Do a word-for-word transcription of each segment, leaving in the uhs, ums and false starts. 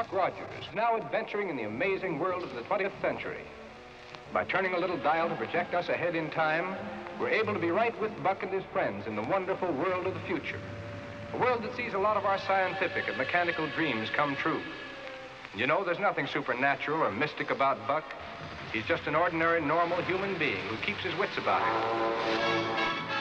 Buck Rogers, now adventuring in the amazing world of the twentieth century. By turning a little dial to project us ahead in time, we're able to be right with Buck and his friends in the wonderful world of the future. A world that sees a lot of our scientific and mechanical dreams come true. You know, there's nothing supernatural or mystic about Buck. He's just an ordinary, normal human being who keeps his wits about him.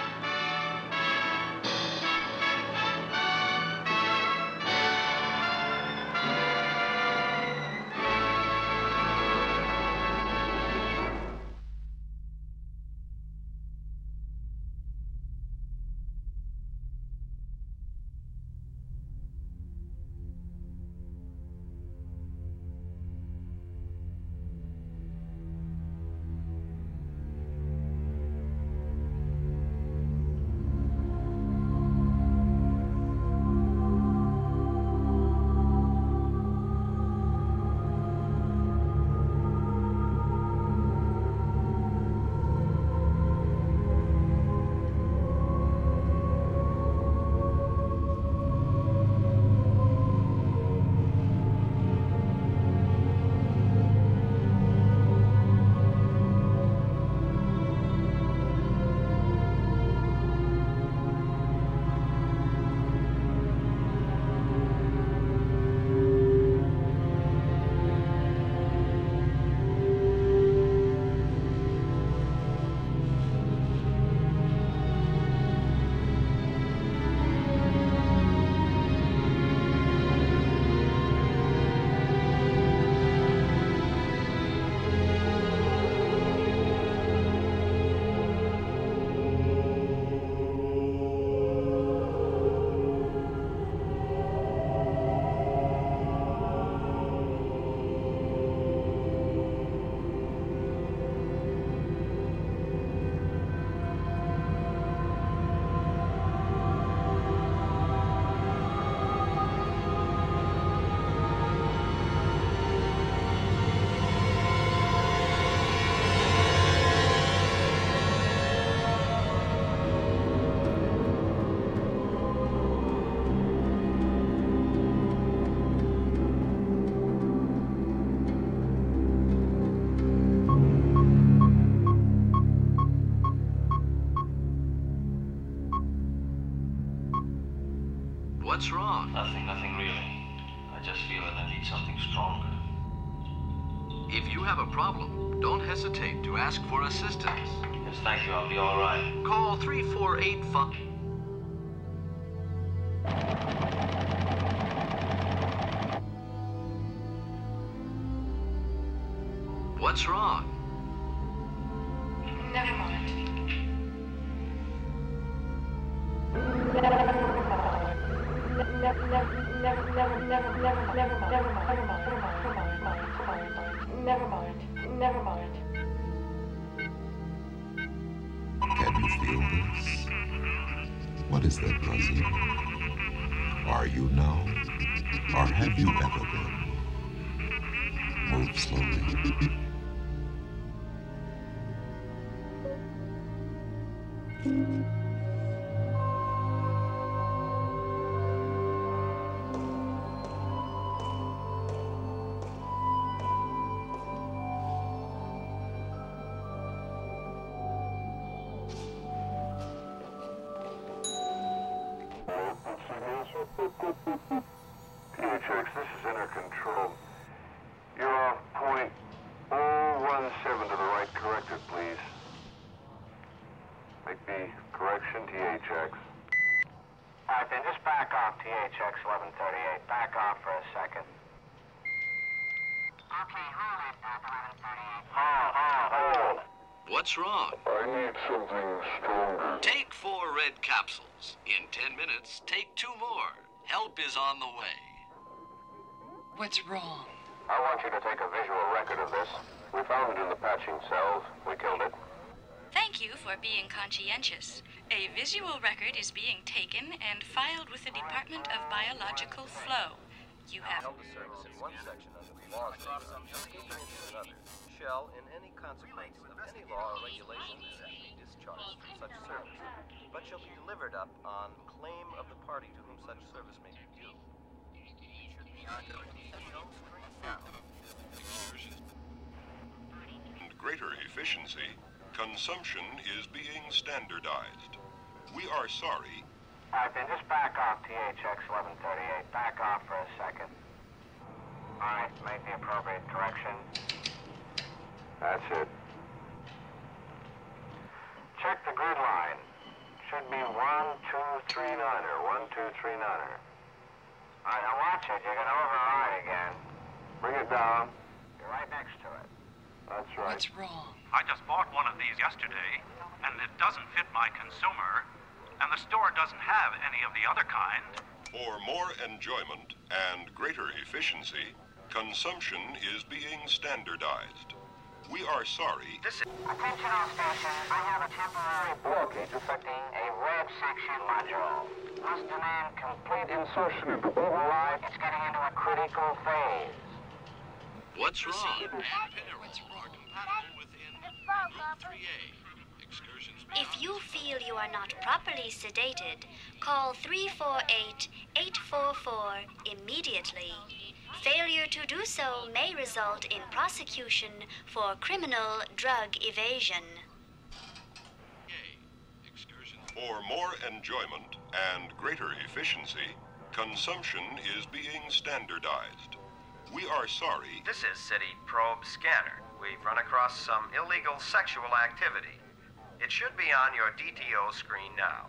What's wrong? Nothing, nothing really. I just feel that I need something stronger. If you have a problem, don't hesitate to ask for assistance. Yes, thank you. I'll be all right. Call three four eight five. What's wrong? Never mind. Never, never, never, never, never, never, never mind, never mind, never mind, never mind, never mind. Can you feel this? What is that buzzing? Are you now? Or have you ever been? Move slowly. T H X, this is Inner Control. You're off point oh one seven to the right. Correct it, please. Make the correction, T H X. All right, then just back off, T H X eleven thirty-eight. Back off for a second. Okay, hold it, eleven thirty-eight. Hold, hold, hold. What's wrong? I need something stronger. Take four red capsules. In ten minutes, take two more. Help is on the way. What's wrong? I want you to take a visual record of this. We found it in the patching cells. We killed it. Thank you for being conscientious. A visual record is being taken and filed with the Department of Biological Flow. You have held a service in one section under the laws of another shall, in any consequence of any law or regulation, be discharged from such service, but shall be delivered up on claim of the party to whom such service may be due. And greater efficiency, consumption is being standardized. We are sorry. All right, then just back off T H X eleven thirty-eight. Back off for a second. All right, make the appropriate correction. That's it. Check the grid line. Should be one two three niner. one two three niner. All right, now watch it. You're going to override again. Bring it down. You're right next to it. That's right. What's wrong? I just bought one of these yesterday, and it doesn't fit my consumer, and the store doesn't have any of the other kind. For more enjoyment and greater efficiency, consumption is being standardized. We are sorry. This is... Attention all stations. I have a temporary blockage affecting a red section module. Must demand complete insertion into override. It's getting into a critical phase. What's wrong? And parents are compatible within Group three A. Excursions. If you feel you are not properly sedated, call three four eight, eight four four immediately. Failure to do so may result in prosecution for criminal drug evasion. For more enjoyment and greater efficiency, consumption is being standardized. We are sorry. This is City Probe Scanner. We've run across some illegal sexual activity. It should be on your D T O screen now.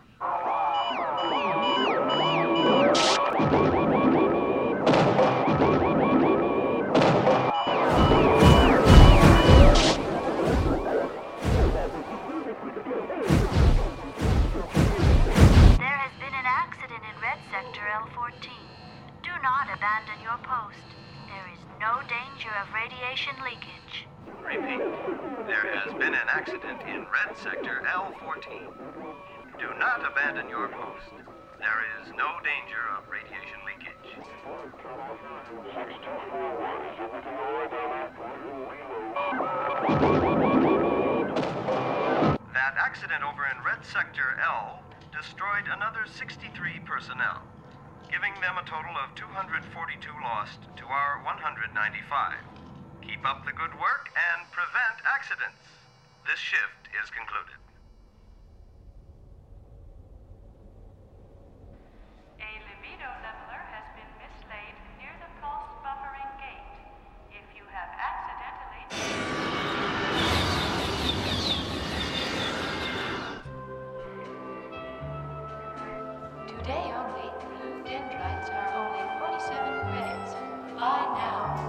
There has been an accident in Red Sector L fourteen. Do not abandon your post. There is no danger of radiation leakage. Repeat. There has been an accident in Red Sector L fourteen. Do not abandon your post. There is no danger of radiation leakage. That accident over in Red Sector L destroyed another sixty-three personnel, giving them a total of two hundred forty-two lost to our one hundred ninety-five. Keep up the good work and prevent accidents. This shift is concluded. A libido leveler has been mislaid near the pulse buffering gate. If you have accidentally... Today only, blue dendrites are only forty-seven credits. Buy now.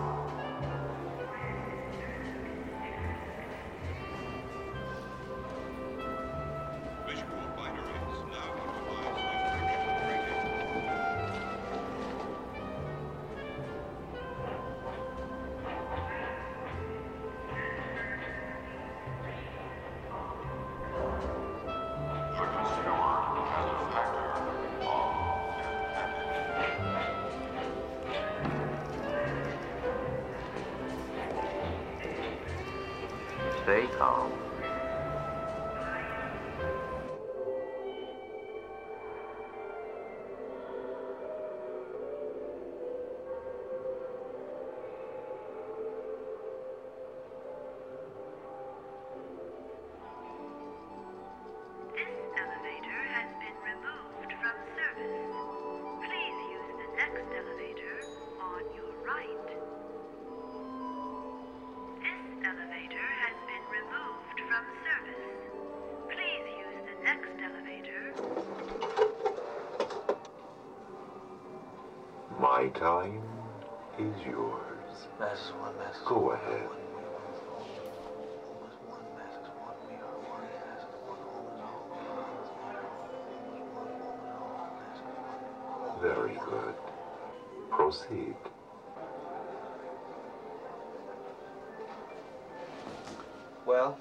Visual binaries now utilize encryption rating. The consumer has a factor of advantage. Stay calm. This elevator has been removed from service. Please use the next elevator on your right. This elevator has been removed from service. Please use the next elevator. My time is yours. Masses one, masses Go one, ahead. one, one, masses one, we are one, masses one, home is home, masses one, Very good. Proceed. Well,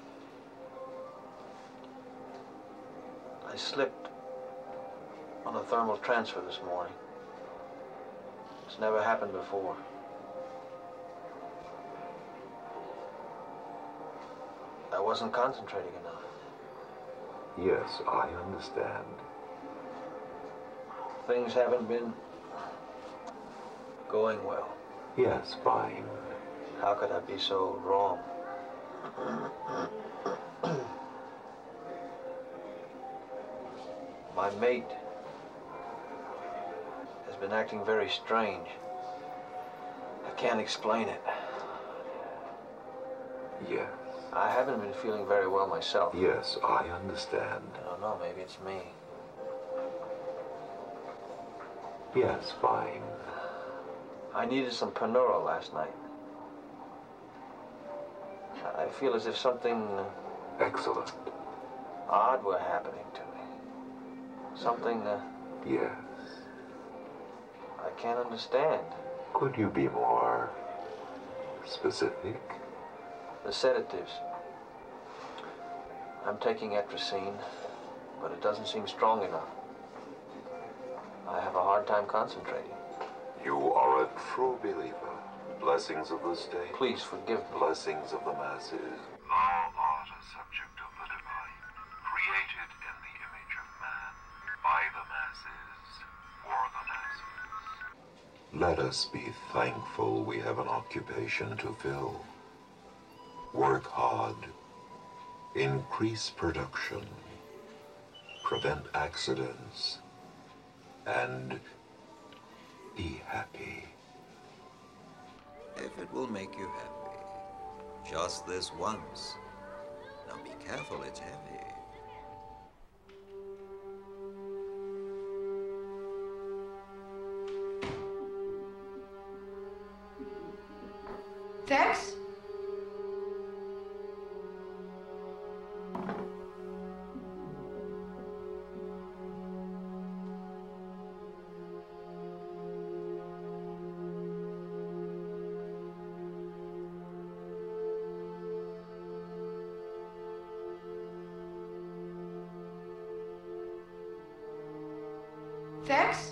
I slipped on a thermal transfer this morning. It's never happened before. I wasn't concentrating enough. Yes, I understand. Things haven't been Going well. Yes, fine. How could I be so wrong? My mate has been acting very strange. I can't explain it. Yes. I haven't been feeling very well myself. Yes, I understand. I don't know, maybe it's me. Yes, fine. I needed some Panura last night. I feel as if something Excellent. odd were happening to me. Something uh, Yes. I can't understand. Could you be more specific? The sedatives. I'm taking Atrazine, but it doesn't seem strong enough. I have a hard time concentrating. You are a true believer. Blessings of the state. Please forgive me. Blessings of the masses. Thou art a subject of the divine, created in the image of man, by the masses, for the masses. Let us be thankful we have an occupation to fill. Work hard. Increase production. Prevent accidents. And be happy. If it will make you happy. Just this once. Now be careful, it's heavy. Tex? Tex?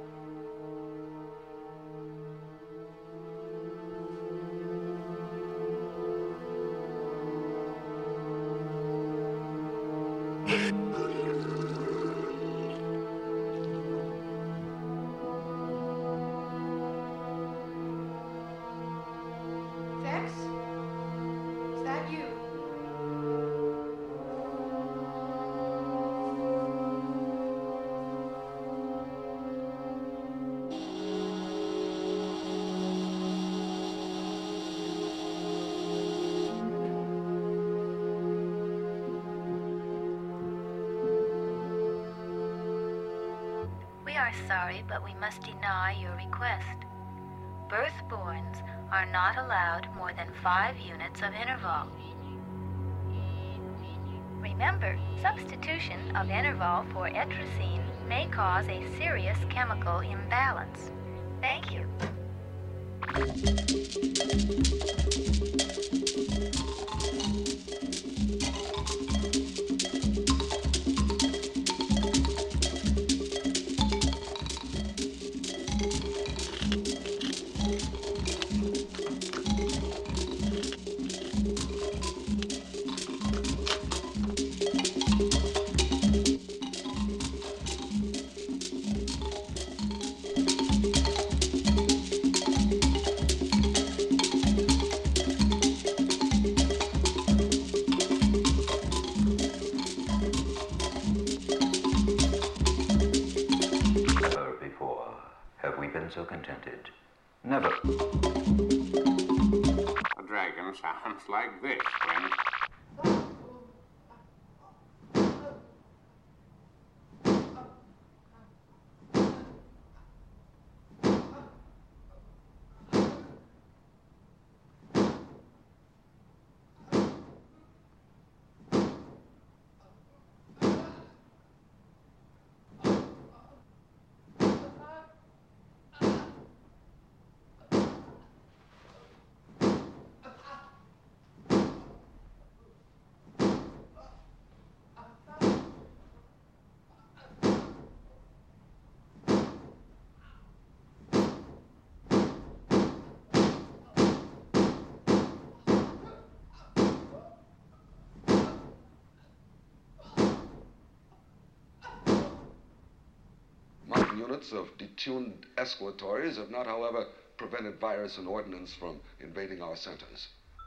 Tex? Is that you? We are sorry, but we must deny your request. Birthborns are not allowed more than five units of interval. Remember, substitution of interval for Atrazine may cause a serious chemical imbalance. Thank you. Never before have we been so contented. Never. A dragon sounds like this, friend. Seven units of detuned escalatories have not, however, prevented virus and ordnance from invading our centers.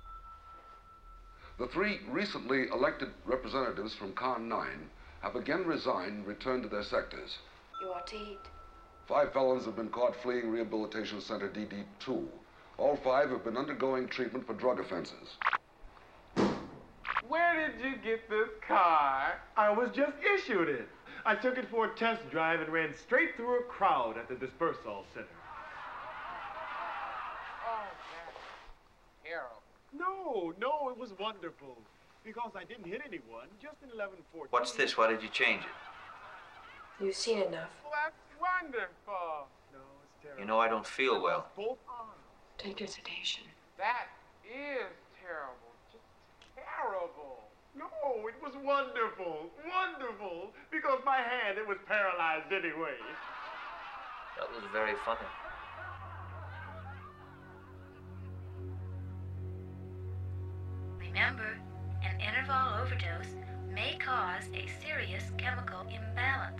The three recently elected representatives from Con nine have again resigned and returned to their sectors. You ought to eat. Five felons have been caught fleeing Rehabilitation Center D D two. All five have been undergoing treatment for drug offenses. Where did you get this car? I was just issued it. I took it for a test drive and ran straight through a crowd at the dispersal center. Oh, that's terrible. No, no, it was wonderful. Because I didn't hit anyone, just an eleven fourteen. What's this? Why did you change it? You've seen enough. Well, that's wonderful. No, it's terrible. You know I don't feel well. Both arms. Take your sedation. That is terrible. Just terrible. No, it was wonderful. Wonderful. Because my hand, it was paralyzed anyway. That was very funny. Remember, an interval overdose may cause a serious chemical imbalance.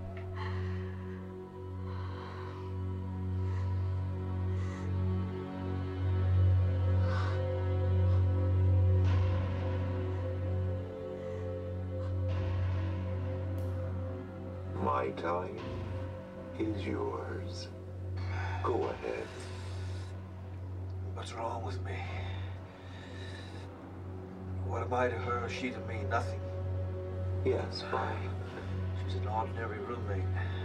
My time is yours. Go ahead. What's wrong with me? What am I to her? She to me? Nothing. Yes, fine. She's an ordinary roommate.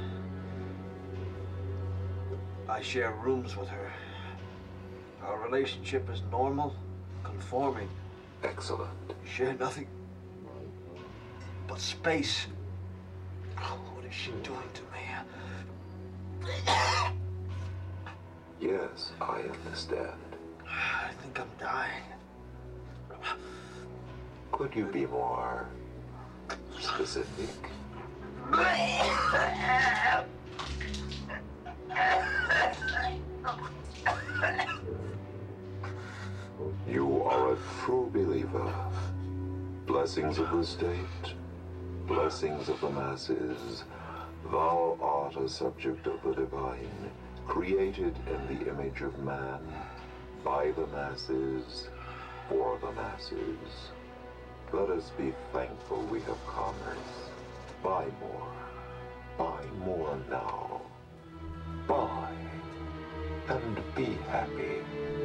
I share rooms with her. Our relationship is normal, conforming. Excellent. We share nothing but space. Oh, what is she doing to me? Yes, I understand. I think I'm dying. Could you be more specific? You are a true believer. Blessings of the state, blessings of the masses. Thou art a subject of the divine, created in the image of man, by the masses, for the masses. Let us be thankful we have commerce. Buy more. Buy more now. Buy and be happy.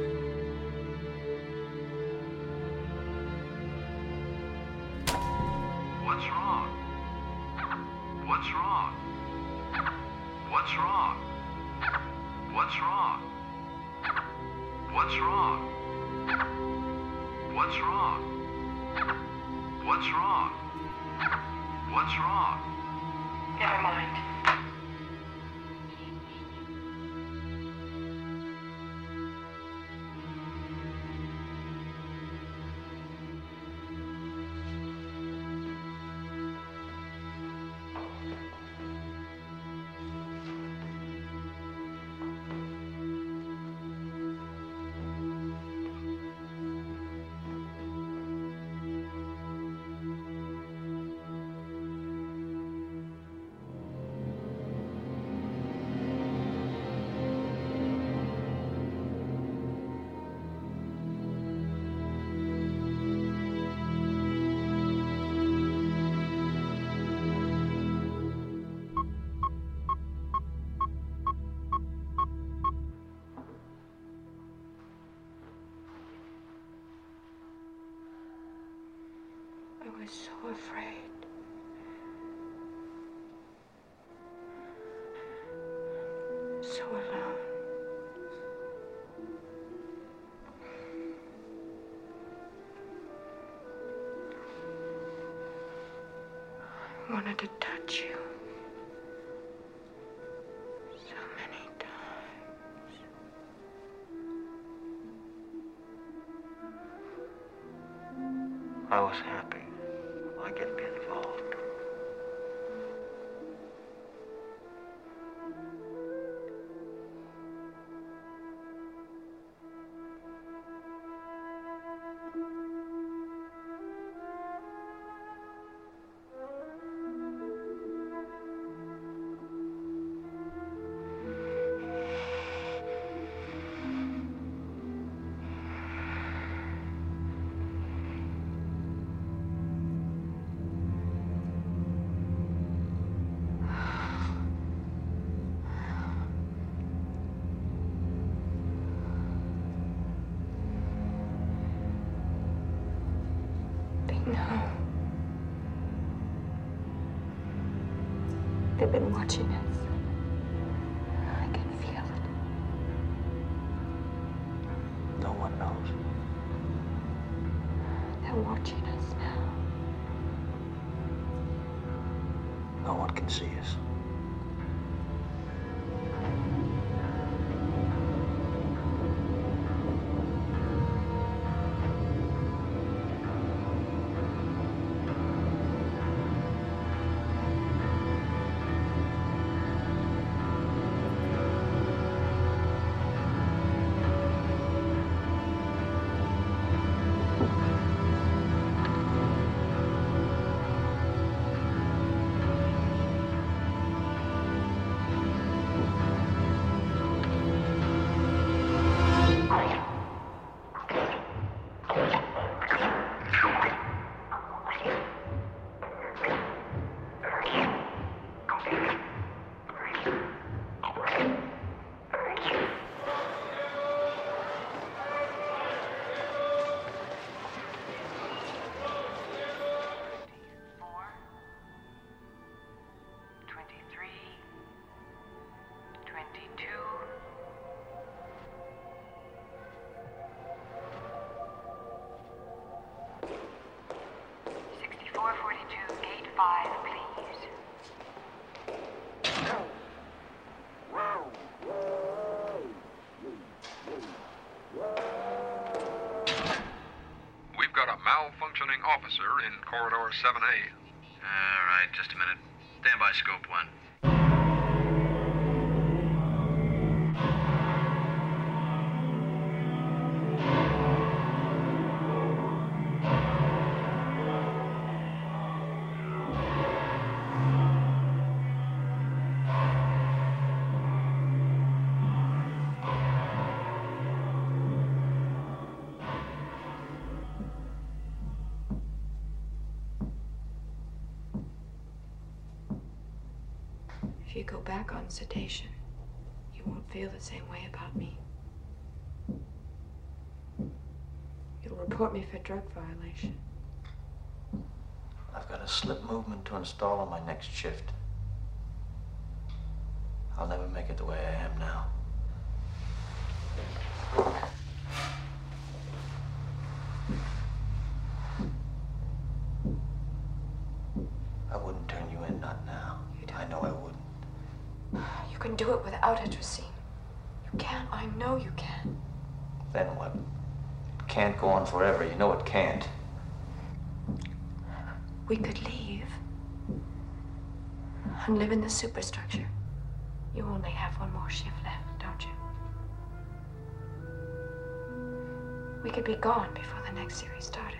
What's wrong? What's wrong? What's wrong? What's wrong? What's wrong? What's wrong? What's wrong? What's wrong? Never mind. I was so afraid. So alone. I wanted to touch you. So many times. I was happy. I get me involved. They've been watching us. I can feel it. No one knows. They're watching us now. No one can see us. Malfunctioning officer in corridor seven A. All right, just a minute. Stand by, scope one. If you go back on sedation, you won't feel the same way about me. You'll report me for drug violation. I've got a slip movement to install on my next shift. I'll never make it the way I am now. I wouldn't turn you in, not now. I know I wouldn't. You can do it without atrazine. You can. I know you can. Then what? It can't go on forever. You know it can't. We could leave and live in the superstructure. You only have one more shift left, don't you? We could be gone before the next series started.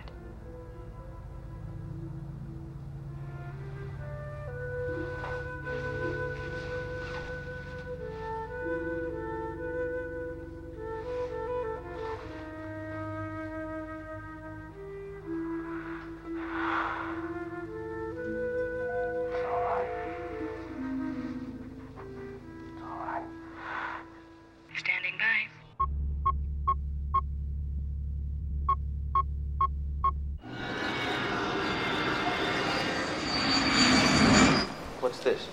Standing by. What's this?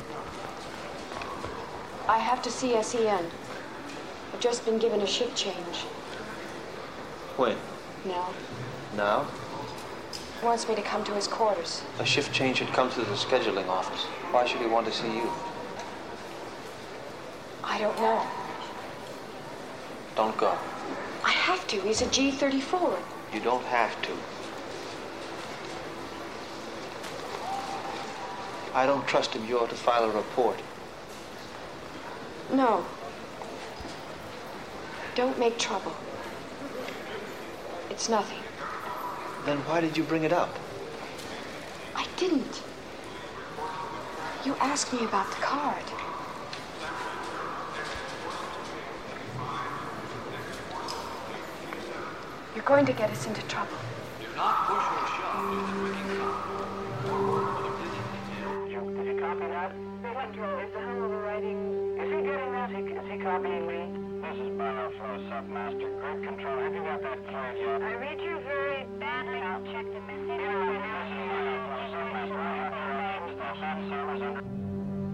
I have to see S E N. I've just been given a shift change. When? Now. Now? He wants me to come to his quarters. A shift change should come to the scheduling office. Why should he want to see you? I don't know. Don't go. I have to. He's a G thirty-four. You don't have to. I don't trust him. You ought to file a report. No. Don't make trouble. It's nothing. Then why did you bring it up? I didn't. You asked me about the card. You're going to get us into trouble. Do not push or shove into the rigging column. Did you copy that? Electro, is the hell overriding? Is he getting that? Is he copying me? This is Monoflow Submaster. Grid control. Have you got that cleared yet? I read you very badly. I'll check the message. This is Monoflow Submaster. I have permissions. They'll send servers under.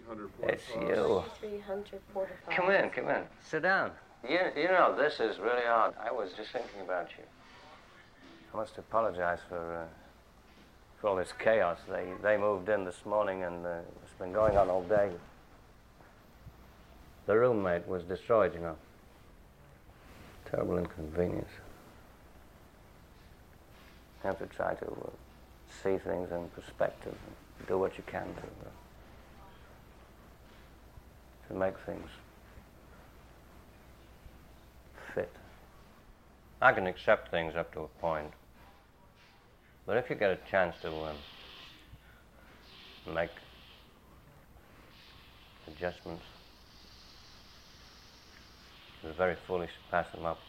It's you. three hundred forty-five. Come in, come in. Sit down. You, you know, this is really odd. I was just thinking about you. I must apologize for, uh, for all this chaos. They, they moved in this morning, and uh, it's been going on all day. The roommate was destroyed, you know. Terrible inconvenience. You have to try to uh, see things in perspective and do what you can to, uh, to make things fit. I can accept things up to a point, but if you get a chance to um, make adjustments, it's very foolish to pass them up.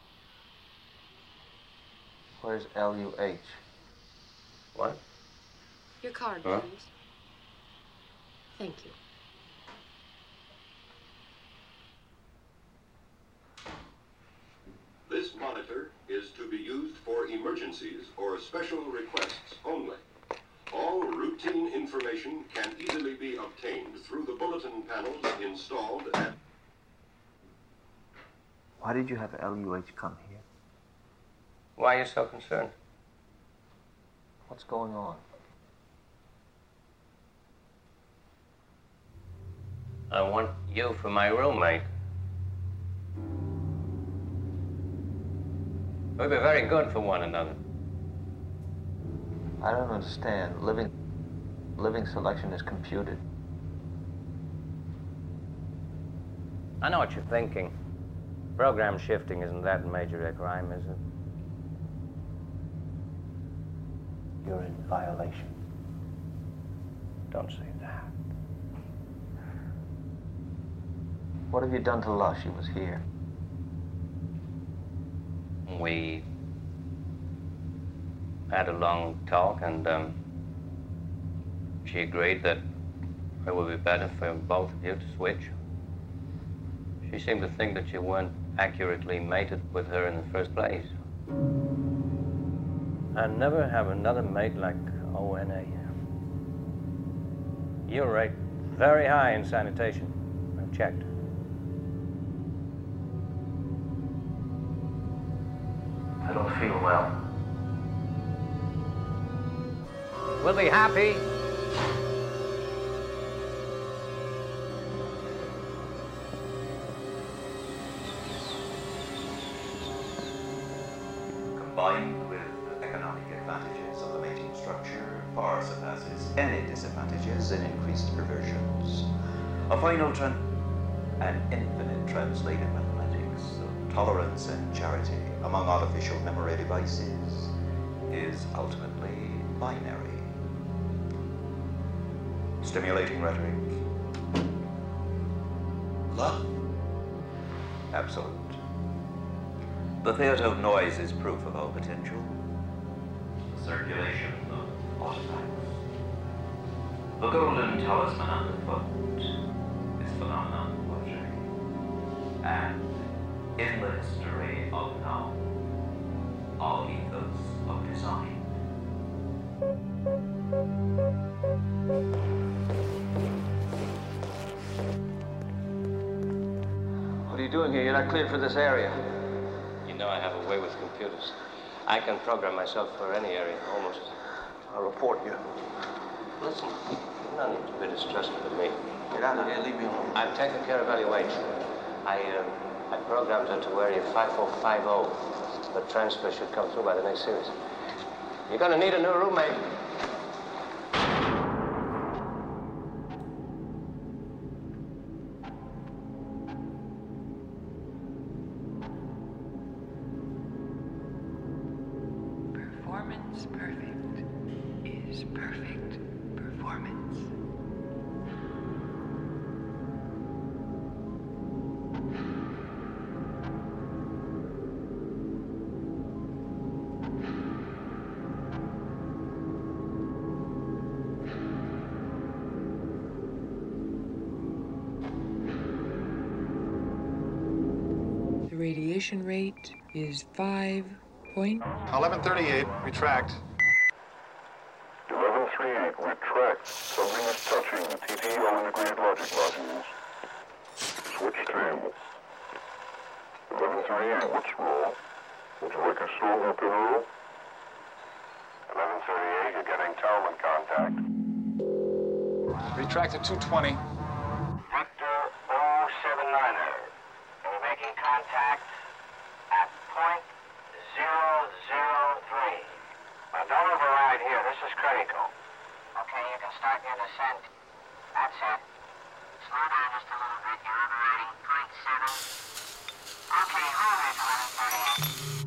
Where's L U H? What? Your card, Huh? please. Thank you. This monitor is to be used for emergencies or special requests only. All routine information can easily be obtained through the bulletin panels installed at... Why did you have L U H come here? Why are you so concerned? What's going on? I want you for my roommate. We'd be very good for one another. I don't understand. Living, living selection is computed. I know what you're thinking. Program shifting isn't that major a crime, is it? You're in violation. Don't say that. What have you done to Lush? She was here. We had a long talk, and um, she agreed that it would be better for both of you to switch. She seemed to think that you weren't accurately mated with her in the first place. And never have another mate like O N A. You rate very high in sanitation. I've checked. I don't feel well. We'll be happy. Combined with economic advantages of the mating structure, far surpasses any disadvantages in increased perversions. A final tran... an infinite translated mathematics of tolerance and charity among artificial memory devices is ultimately binary. Stimulating rhetoric. Love. Absolute. The theater of noise is proof of our potential. The circulation of artifacts. The golden talisman underfoot is phenomenon poetry. And in the history of now, our ethos of design. What are you doing here? You're not cleared for this area. You know I have a way with computers. I can program myself for any area, almost. I'll report you. Listen, you don't need to be distrustful of me. Get out of here, leave me alone. I've taken care of L U H. I, uh, I programmed her to area five four five zero. The transfer should come through by the next series. You're gonna need a new roommate. Performance perfect is perfect performance. The radiation rate is five point. eleven thirty-eight, retract. eleven thirty-eight, retract. Something is touching the T T O integrated logic buttons. Switch team. eleven thirty-eight, what's roll? Would you like a slow up and roll? eleven thirty-eight, you're getting Talman contact. Retract at two twenty. Victor oh seven niner. We're making contact at point zero zero three. Now don't override here, this is critical. Okay, you can start your descent. That's it. Slow down just a little bit, you're overriding point seven. Okay, hold it, eleven thirty-eight.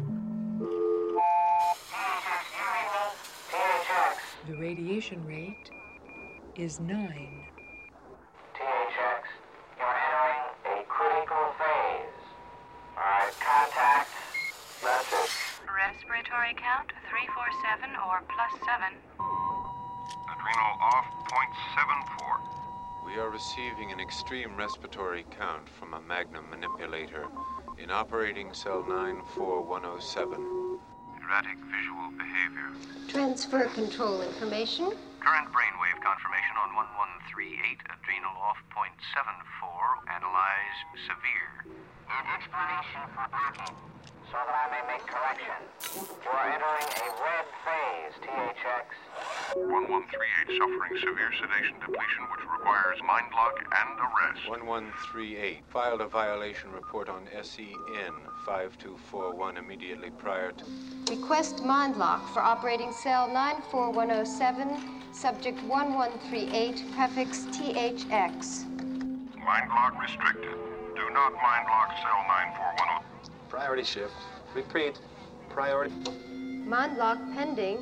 T H X, you read me? T H X. The radiation rate is nine. T H X, you're entering a critical phase. All right, contact. Message. Respiratory count three four seven or plus seven. Adrenal off, point seven four. We are receiving an extreme respiratory count from a Magnum manipulator in operating cell nine four one oh seven. Erratic visual behavior. Transfer control information. Current brainwave confirmation on one one three eight, adrenal off point seven four, analyze severe. An explanation for blocking, so that I may make correction. You are entering a red phase, T H X. one one three eight suffering severe sedation depletion, which requires mind lock and arrest. one one three eight filed a violation report on S E N five two four one immediately prior to... Request mind lock for operating cell nine four one oh seven, subject one one three eight, prefix T H X. Mind lock restricted. Do not mind lock cell nine four one oh. Priority shift. Repeat. Priority. Mind lock pending.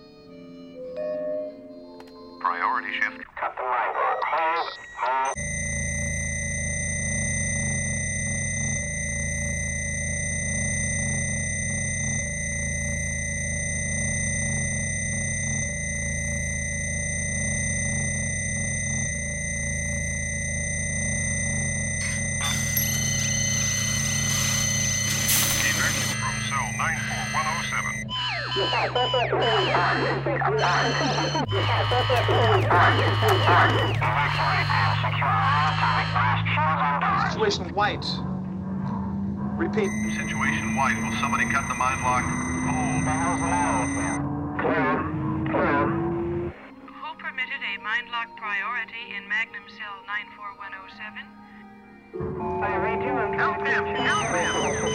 Priority shift. Cut the mind lock. Hold. Hold. nine four one oh seven. Situation white. Repeat. Situation white. Will somebody cut the mind lock? Hold. Clear. Clear. Who permitted a mind lock priority in Magnum cell nine four one oh seven? I read you and help him. Help him.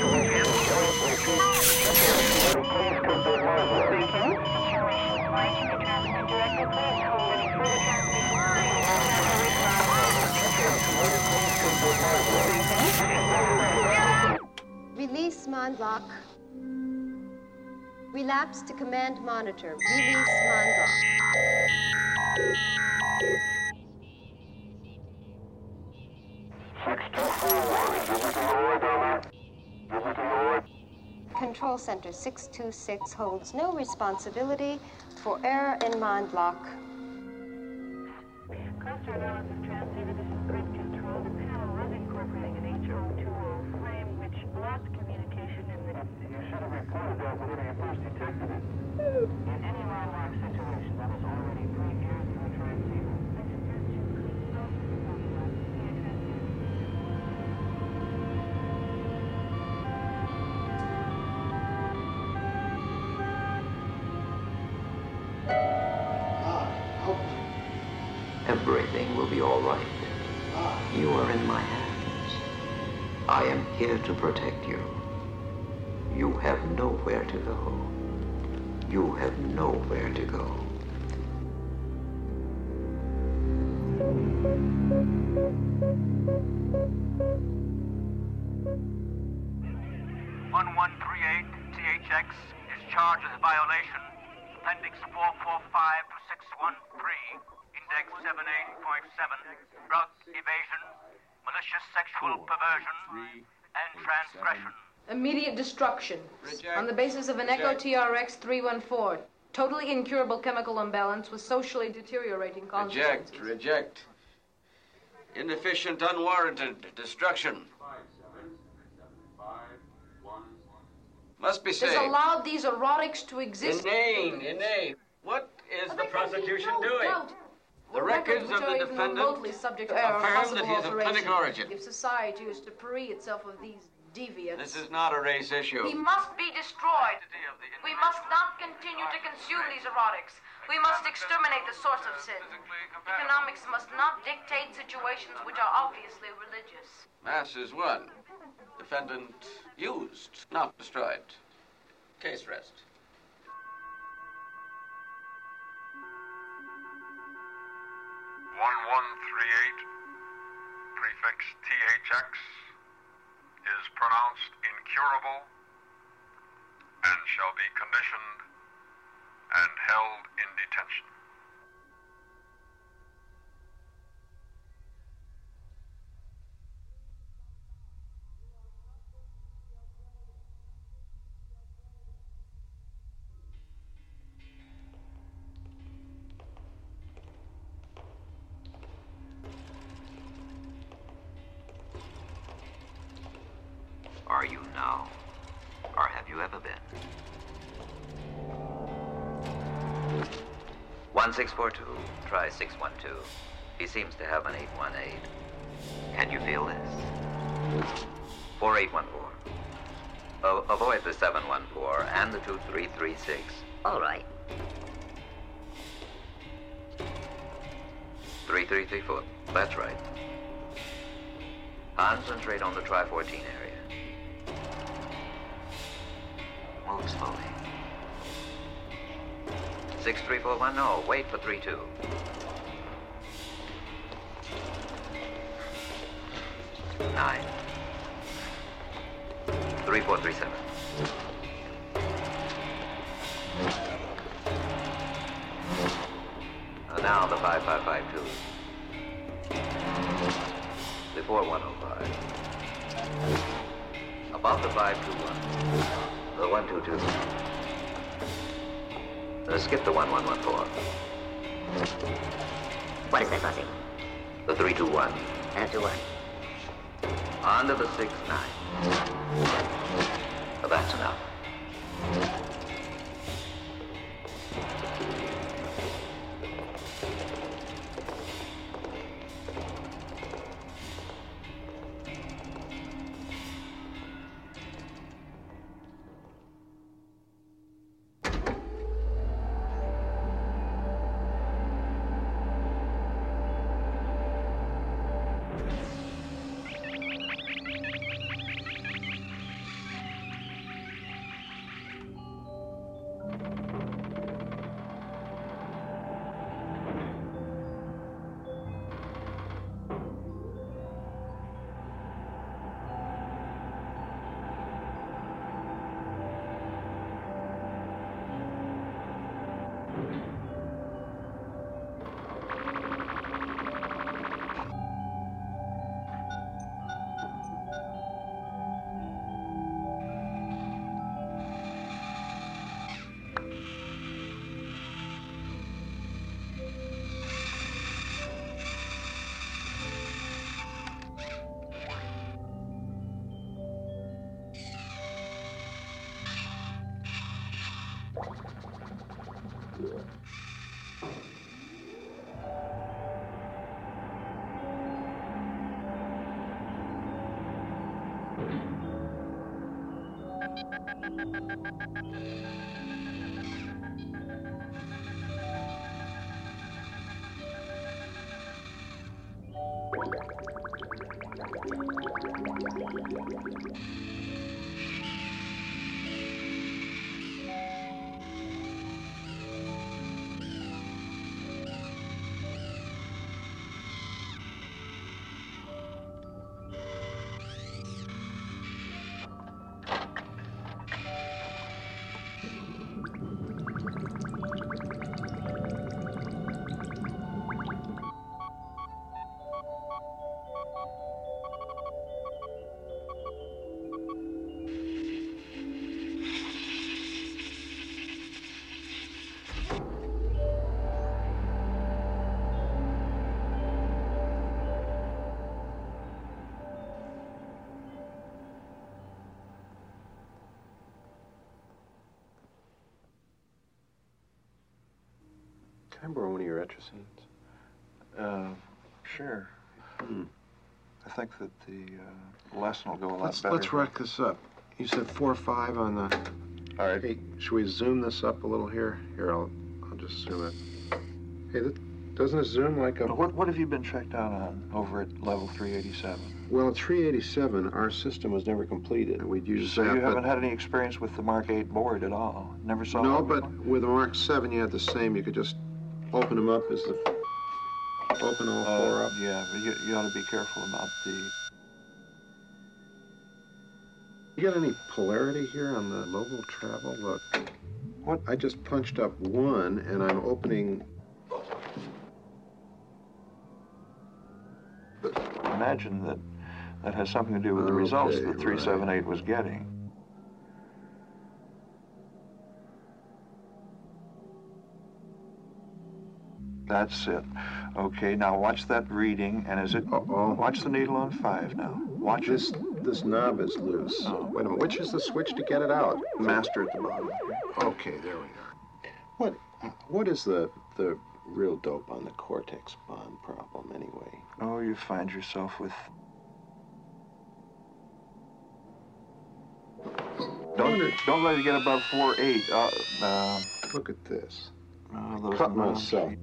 Release mind lock. Relapse to command monitor. Release mind lock. six two four one, is everything all right down there? Everything all right? Control Center six two six holds no responsibility for error in mind lock. Cluster analysis transceiver, this is grid control. The panel was incorporating an H O two O frame which lost communication in the... You should have reported that whenever you first detected it. In any mind lock situation, that is already pre-aired through a transceiver. I suggest you clean those mind lock via transceiver. Everything will be all right. You are in my hands. I am here to protect you. You have nowhere to go. You have nowhere to go. one one three eight, T H X is charged with violation. Appendix four four five to six one three. Index seven eight point seven, drug evasion, malicious sexual perversion, and transgression. Immediate destruction. Reject. On the basis of an Echo T R X three one four. Totally incurable chemical imbalance with socially deteriorating consequences. Reject. Reject. Inefficient, unwarranted destruction. Must be safe. Disallowed these erotics to exist. Inane, inane. What is the prosecution doing? Don't. The Or records which of are the even defendant remotely subject to error or affirm possible that he is of alteration. Punic origin. If society is to free itself of these deviants... This is not a race issue. He must be destroyed. We must not continue to consume these erotics. We must exterminate the source of sin. Economics must not dictate situations which are obviously religious. Mass is one. Defendant used, not destroyed. Case rest. one one three eight, prefix T H X, is pronounced incurable and shall be conditioned and held in detention. Are you now? Or have you ever been? one six four two, try six one two. He seems to have an eight one eight. Can you feel this? four eight one four. Uh, avoid the seven one four and the two three three six. All right. three three three four. That's right. Concentrate on the try fourteen area. Move slowly. six three four one, no, wait for three two. nine. three four three seven. Uh, now the five five five two. The four one oh five. Above the five two one. The one two two. Uh, skip the one one one four. What is that, Bussy? The three two one. And two one. On to the six nine. Well, that's enough. Can I borrow one of your etcher scenes? Uh, sure. Hmm. I think that the uh, lesson will go a lot Let's, better. let's rack this up. You said four five on the... All right. Hey, should we zoom this up a little here? Here, I'll, I'll just zoom it. Hey, that, doesn't it zoom like a... What, what have you been checked out on over at level three eighty-seven? Well, at three eighty-seven, our system was never completed. We'd use So that, you but- haven't had any experience with the Mark eight board at all? Never saw No, one but before? with the Mark seven, you had the same. You could just open them up as the... Open all Uh, four up. Yeah, but you, you ought to be careful about the... You got any polarity here on the local travel? Look. What? I just punched up one, and I'm opening... Imagine that that has something to do with the results Okay, that three seventy-eight was getting. That's it. Okay, now watch that reading, and is it... Uh-oh. Watch the needle on five now. Watch This, it. this knob is loose. Wait a minute, which is the switch to get it out? Master at the bottom. Okay, there we are. What, what is the, the real dope on the cortex bond problem, anyway? Oh, you find yourself with... Don't, don't let it get above four eight. Uh, uh, Look at this. uh, those Cut knobs. myself.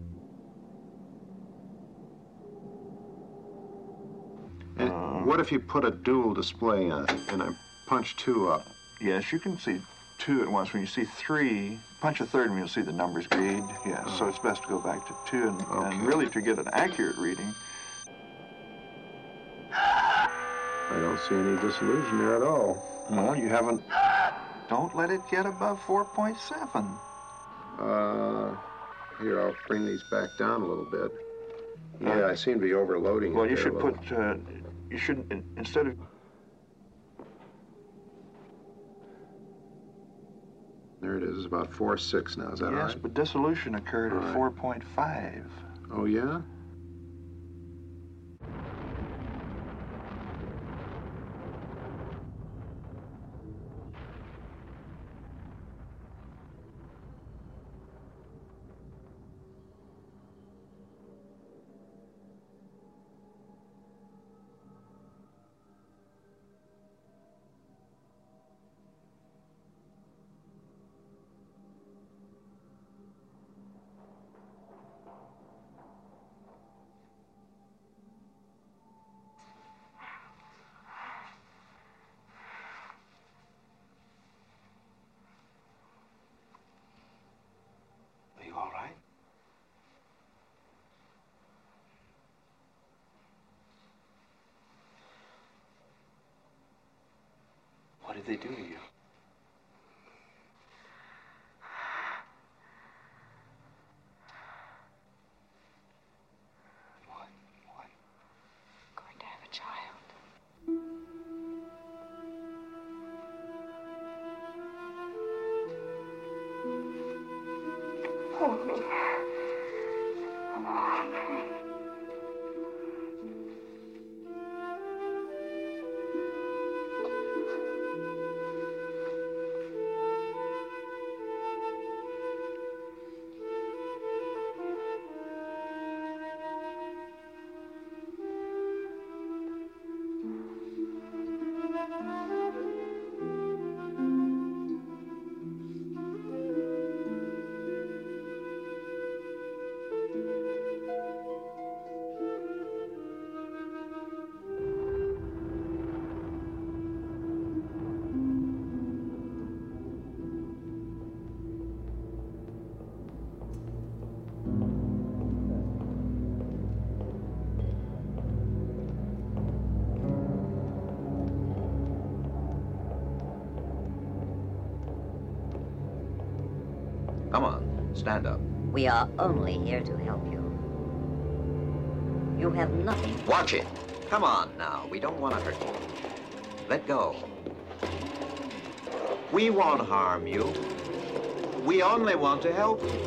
And Uh, what if you put a dual display on it, and I punch two up? Yes, you can see two at once. When you see three, punch a third and you'll see the numbers grade. Yes, so it's best to go back to two and, and really to get an accurate reading. I don't see any disillusion there at all. No, you haven't. Don't let it get above four point seven. Uh, here, I'll bring these back down a little bit. Yeah, I seem to be overloading Well, it you there should a little. put, uh, you should, in- instead of, There it is, about four six now. Is that all yes, right? but dissolution occurred All at right. four point five. Oh, yeah? Are you all right? What did they do to you? Going to have a child. Hold me. Hold me. Come on, stand up. We are only here to help you. You have nothing. Watch it. Come on now, we don't want to hurt you. Let go. We won't harm you. We only want to help you.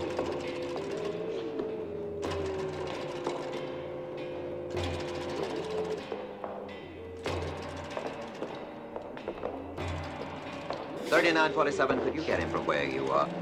thirty-nine forty-seven, could you get him from where you are?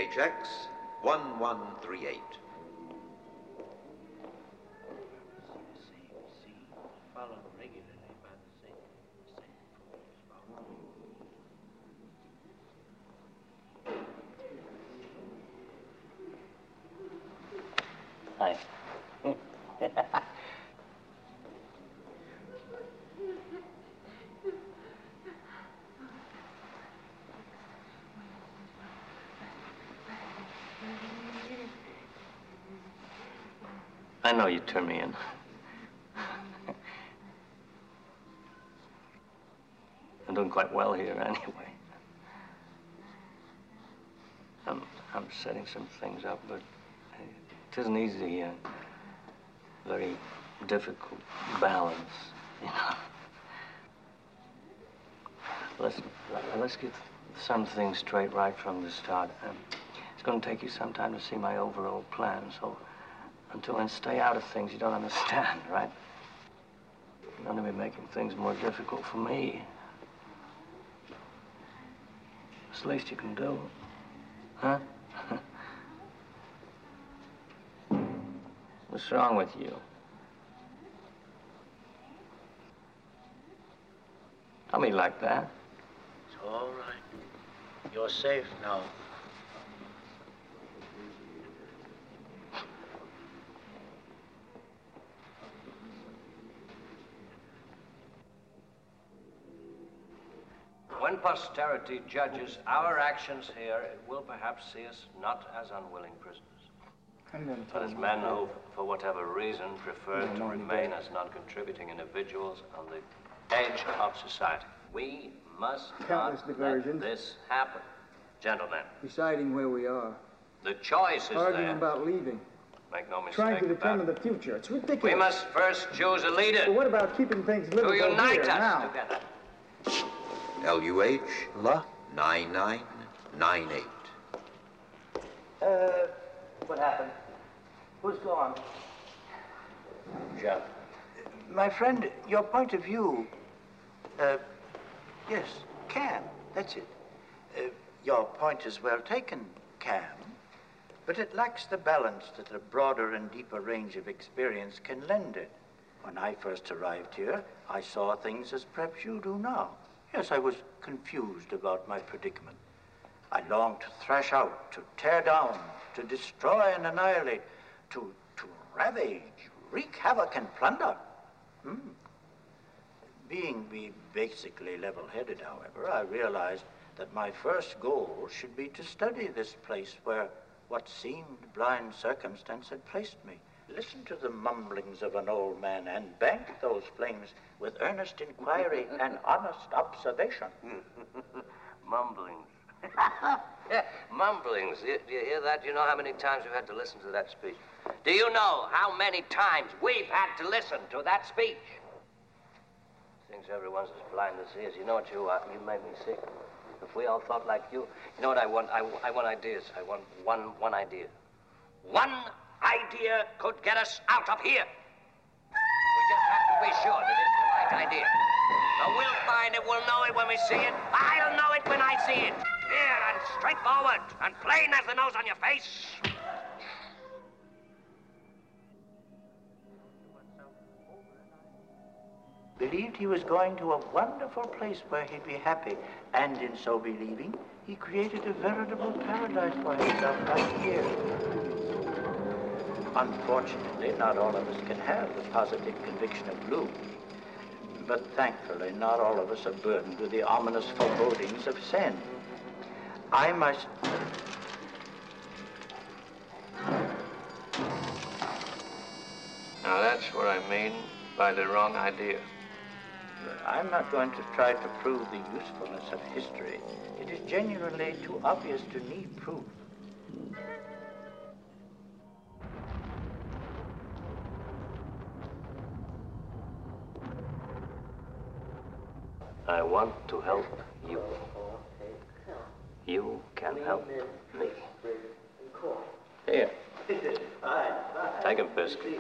H X one one three eight. Hi. I know you turned me in. I'm doing quite well here anyway. I'm, I'm setting some things up, but it isn't easy. Uh, very difficult balance, you know. Let's, let's get some things straight right from the start. Um, it's going to take you some time to see my overall plan, so until then, stay out of things you don't understand, right? You're going to be making things more difficult for me. It's the least you can do, huh? What's wrong with you? Tell me like that. It's all right. You're safe now. When posterity judges our actions here, it will perhaps see us not as unwilling prisoners, but as men who, for whatever reason, prefer to remain as non-contributing individuals on the edge of society. We must Countless not diversions. let this happen. Gentlemen, Deciding where we are. the choice is Arguing there. about leaving. Make no mistake Trying to determine about the future. It's ridiculous. it. We must first choose a leader But what about keeping things livable to unite here, us now? together. L U H nine nine nine eight. Uh, what happened? Who's gone? Jeff. My friend, your point of view, uh, yes, Cam, that's it. Uh, your point is well taken, Cam, but it lacks the balance that a broader and deeper range of experience can lend it. When I first arrived here, I saw things as perhaps you do now. Yes, I was confused about my predicament. I longed to thrash out, to tear down, to destroy and annihilate, to, to ravage, wreak havoc and plunder. Hmm. Being be basically level-headed, however, I realized that my first goal should be to study this place where what seemed blind circumstance had placed me. Listen to the mumblings of an old man and bank those flames with earnest inquiry and honest observation. Mumblings. Mumblings. You, do you hear that? You know how many times we've had to listen to that speech? Do you know how many times we've had to listen to that speech? Thinks everyone's as blind as he is. You know what you are? You make me sick. If we all thought like you, you know what I want? I, I want ideas. I want one, one idea. One idea could get us out of here. We just have to be sure that it's the right idea. So we'll find it, we'll know it when we see it. I'll know it when I see it. Clear and straightforward and plain as the nose on your face. Believed he was going to a wonderful place where he'd be happy, and in so believing, he created a veritable paradise for himself right here. Unfortunately, not all of us can have the positive conviction of blue. But thankfully, not all of us are burdened with the ominous forebodings of sin. I must... Now that's what I mean by the wrong idea. I'm not going to try to prove the usefulness of history. It is genuinely too obvious to need proof. I want to help you. You can help me. Here. Take a biscuit.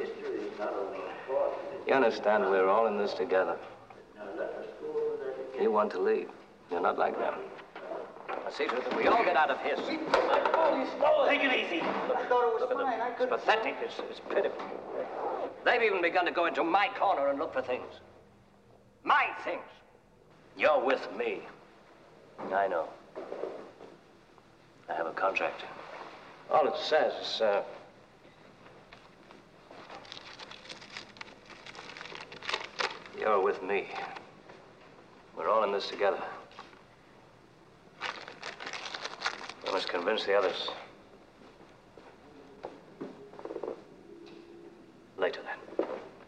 You understand, we're all in this together. You want to leave. You're not like them. I'll see to it that we all get out of here. Take it easy. I thought it was Look at fine. them. I It's couldn't. pathetic. It's, it's pitiful. They've even begun to go into my corner and look for things. My things. You're with me. I know. I have a contract. All it says is, uh... you're with me. We're all in this together. I must convince the others. Later, then.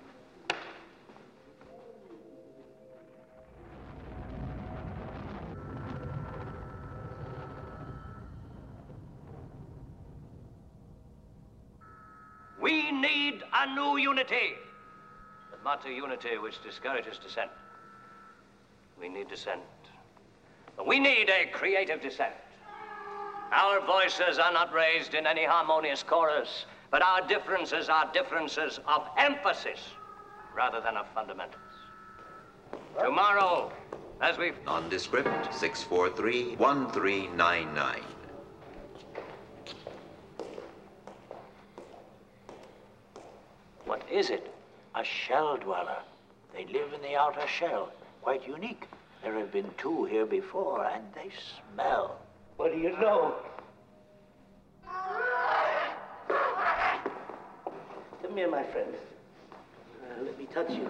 We need a new unity, but not a unity which discourages dissent. We need dissent. But we need a creative dissent. Our voices are not raised in any harmonious chorus, but our differences are differences of emphasis rather than of fundamentals. Tomorrow, as we've... Nondescript, six four three, one three nine nine. What is it? A shell dweller. They live in the outer shell. Quite unique. There have been two here before, and they smell. What do you know? Come here, my friend. Uh, let me touch you.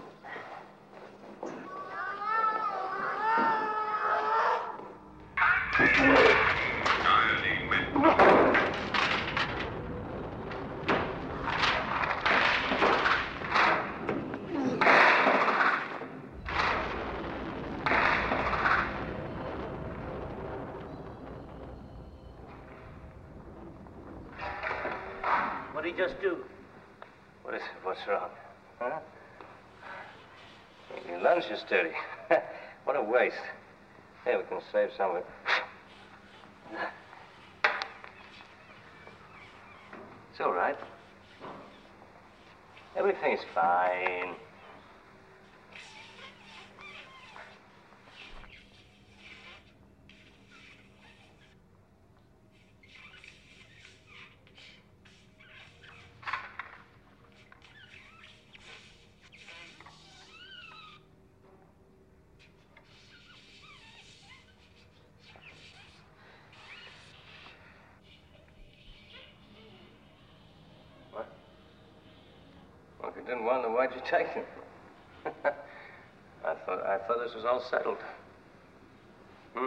What did he just do? What is it? What's wrong? Huh? Your lunch is dirty. What a waste. Hey, we can save some of it. It's all right. Everything's fine. Well, if you didn't want them, why'd you take them? I thought I thought this was all settled. Hmm?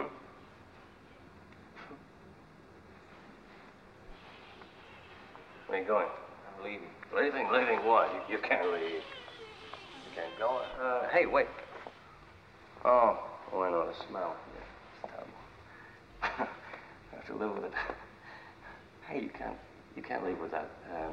Where are you going? I'm leaving. Leaving? Leaving what? You, you can't leave. You can't go. Uh, hey, wait. Oh, oh, I know the smell. Yeah, it's terrible. I have to live with it. Hey, you can't, you can't leave without, um...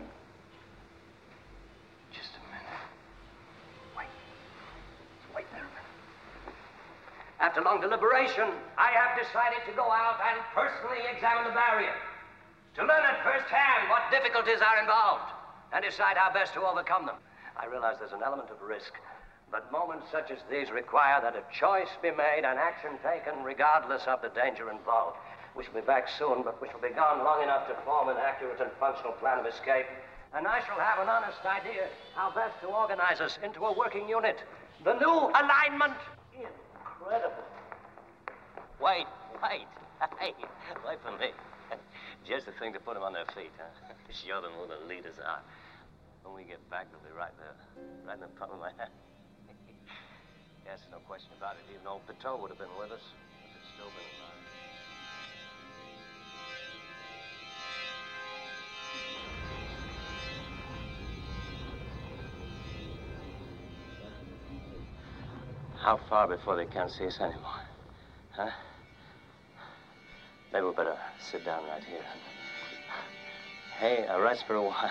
just a minute. Wait. Wait there a minute. After long deliberation, I have decided to go out and personally examine the barrier. To learn at first hand what difficulties are involved and decide how best to overcome them. I realize there's an element of risk, but moments such as these require that a choice be made and action taken regardless of the danger involved. We shall be back soon, but we shall be gone long enough to form an accurate and functional plan of escape. And I shall have an honest idea how best to organize us into a working unit. The new alignment. Incredible. Wait, wait. Hey, wait for me. Just the thing to put them on their feet, huh? Show them who the leaders are. When we get back, they'll be right there, right in the palm of my hand. Yes, no question about it. Even old Pateau would have been with us if it's still been alive. How far before they can't see us anymore? Huh? Maybe we better sit down right here. Hey, a rest for a while.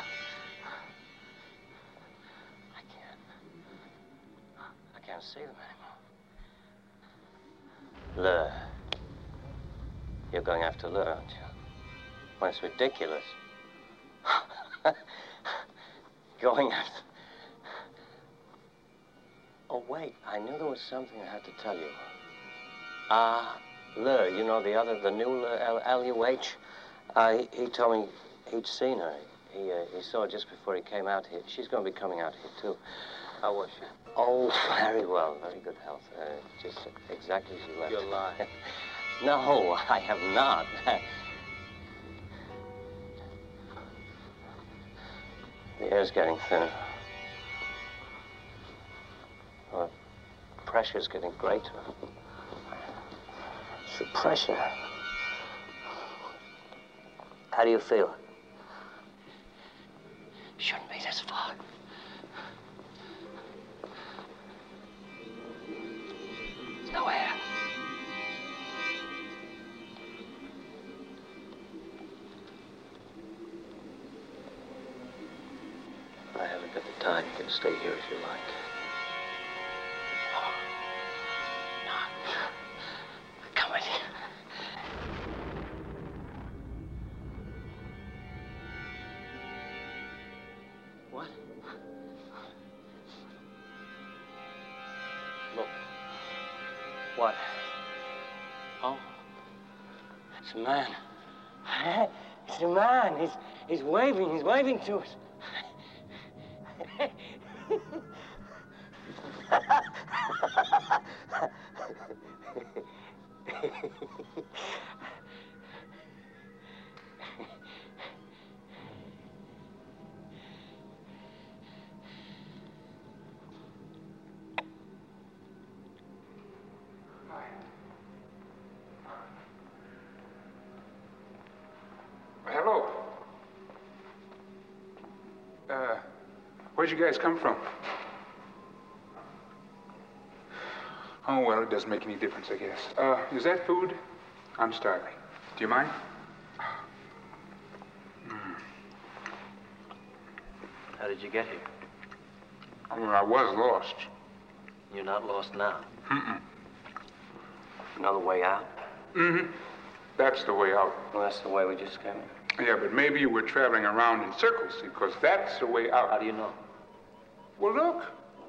I can't. I can't see them anymore. Lure. You're going after Lure, aren't you? Well, it's ridiculous. Going after... Oh, wait. I knew there was something I had to tell you. Ah, Lur, you know the other, the new Lur, L- L-U-H? Uh, he, he told me he'd seen her. He, uh, he saw her just before he came out here. She's going to be coming out here, too. How was she? Oh, very well. Very good health. Uh, just exactly as you left. You're lying. No, I have not. The air's getting thinner. The pressure's getting greater. It's the pressure. How do you feel? Shouldn't be this far. It's no air. I haven't got the time. You can stay here if you like. No. Come with you. What? Look. What? Oh. It's a man. It's a man. He's, he's waving. He's waving to us. Hello. Uh, where'd you guys come from? Oh, well, it doesn't make any difference, I guess. Uh, is that food? I'm starving. Do you mind? Mm. How did you get here? Well, I was lost. You're not lost now. Mm-mm. Another way out? Mm-hmm. That's the way out. Well, that's the way we just came in. Yeah, but maybe you were traveling around in circles, because that's the way out. How do you know? Well, look.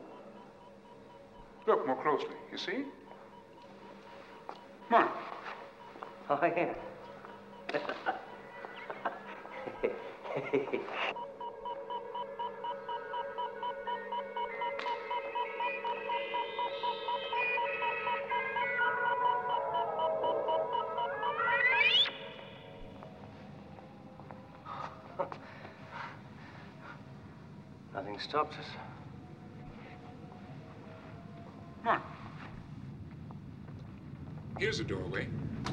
Look more closely, you see? Come on. Oh, yeah. Nothing stops us. Come on. Here's the doorway.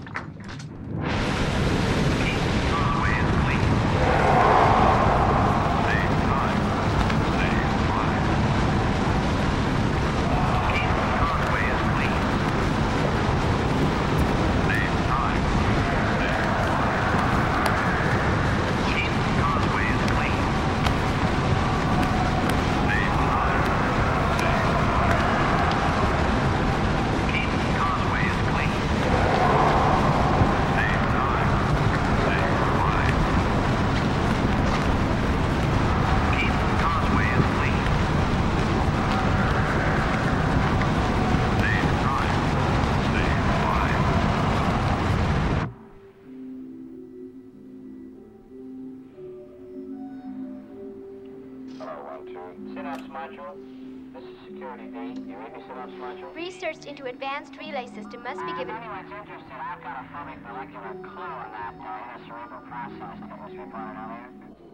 Research into advanced relay system must be given. Anyone's interested, I've got a phonic molecular clue on that uh, inner cerebral process that was reported earlier.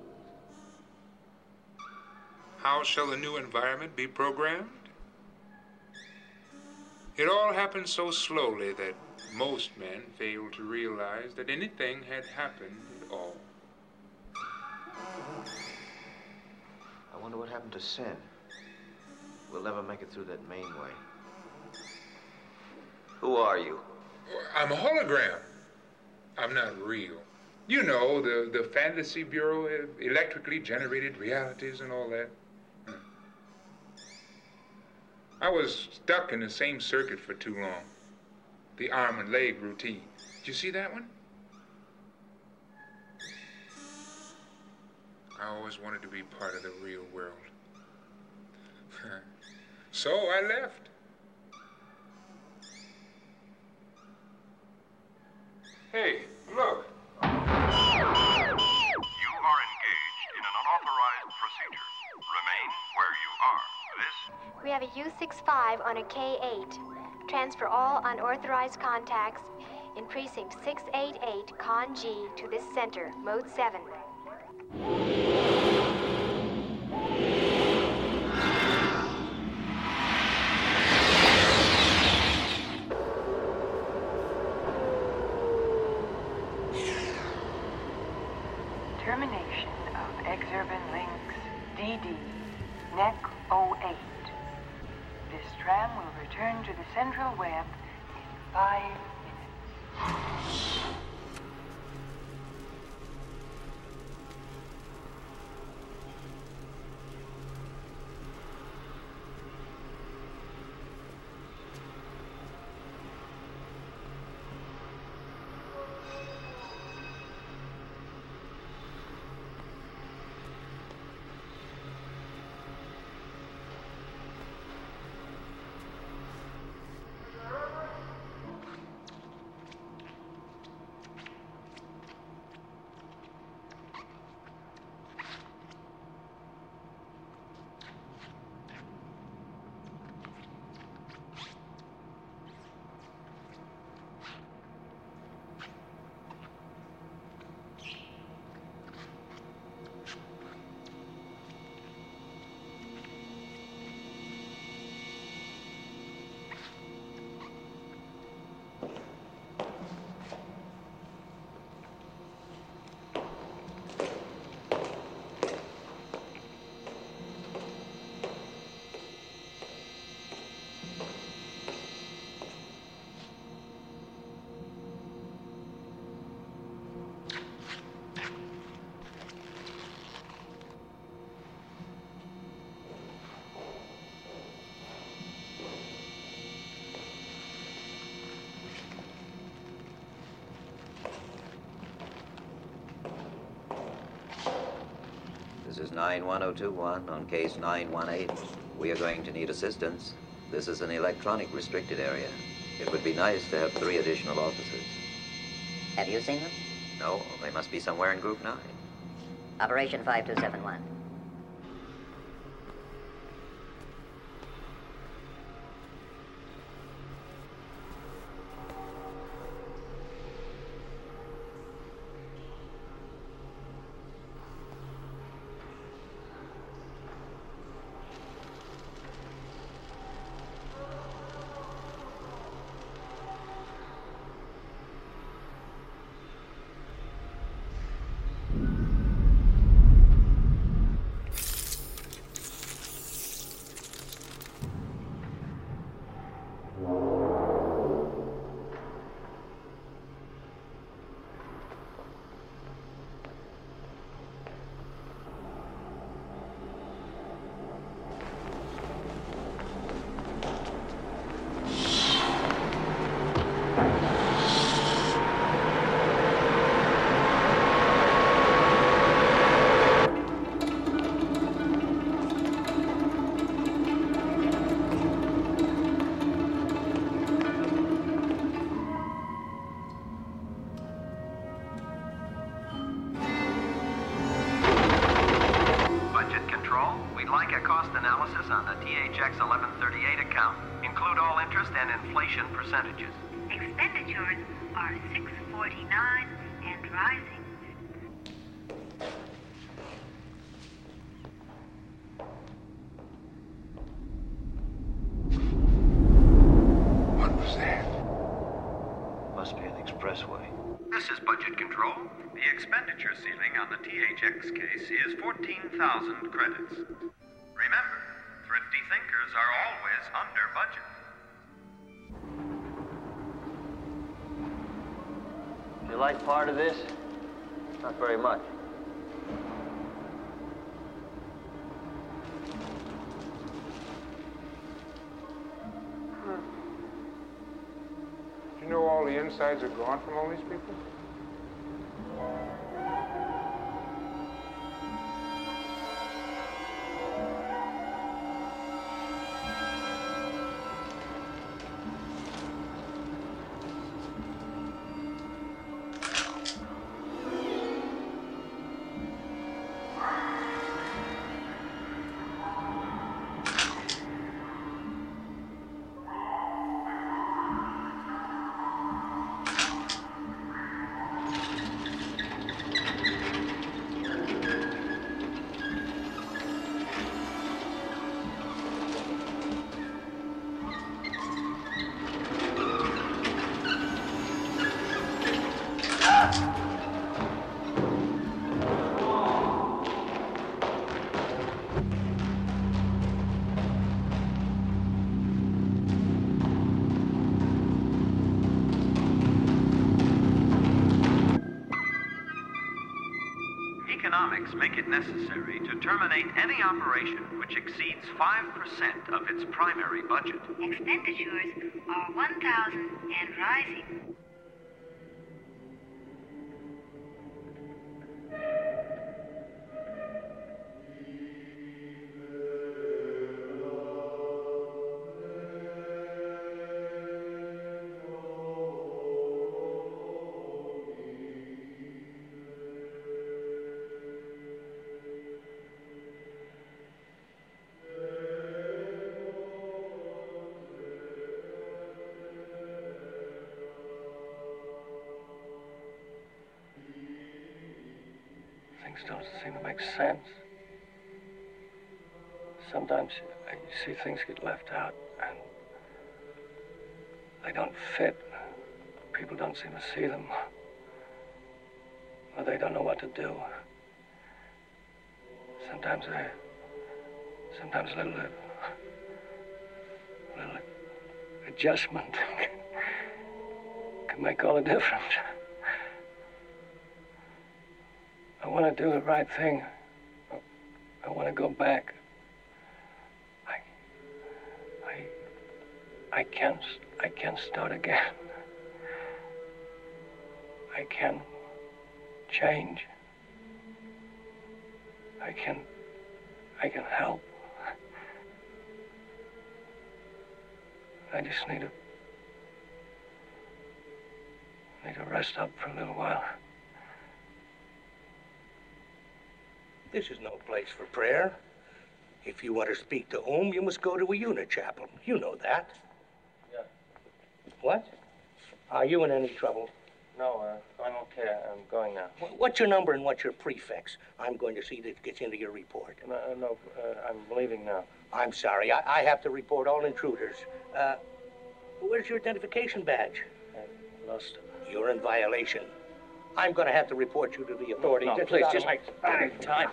How shall the new environment be programmed? It all happened so slowly that most men failed to realize that anything had happened at all. I wonder what happened to Sin. We'll never make it through that main way. Who are you? I'm a hologram. I'm not real. You know, the, the Fantasy Bureau, electrically generated realities and all that. I was stuck in the same circuit for too long. The arm and leg routine. Did you see that one? I always wanted to be part of the real world. So I left. this. We have a U sixty-five on a K eight. Transfer all unauthorized contacts in precinct six eighty-eight, Con G, to this center, mode seven. Termination of Exurban Links D D, N E C oh eight. This tram will return to the central web in five minutes. This is nine one oh two one on case nine one eight. We are going to need assistance. This is an electronic restricted area. It would be nice to have three additional officers. Have you seen them? No, they must be somewhere in Group nine. Operation five two seven one. eleven thirty-eight account. Include all interest and inflation percentages. Expenditures are six forty-nine and rising. What was that? Must be an expressway. This is Budget Control. The expenditure ceiling on the T H X case is fourteen thousand credits. Remember, thrifty thinkers are always under budget. You like part of this? Not very much. Do you know all the insides are gone from all these people? X make it necessary to terminate any operation which exceeds five percent of its primary budget. Expenditures are one thousand and rising. Things don't seem to make sense. Sometimes you see things get left out and they don't fit. People don't seem to see them. Or they don't know what to do. Sometimes they, sometimes a little, a little adjustment can make all the difference. I want to do the right thing. I want to go back. I, I, I can't, I can't start again. I can change. I can, I can help. I just need to, need to rest up for a little while. This is no place for prayer. If you want to speak to Om, you must go to a unit chapel. You know that. Yeah. What? Are you in any trouble? No, uh, I'm okay. I'm going now. What's your number and what's your prefix? I'm going to see that it gets into your report. No, uh, no uh, I'm leaving now. I'm sorry. I, I have to report all intruders. Uh, where's your identification badge? I lost it. You're in violation. I'm going to have to report you to the authorities. No, please, just make time.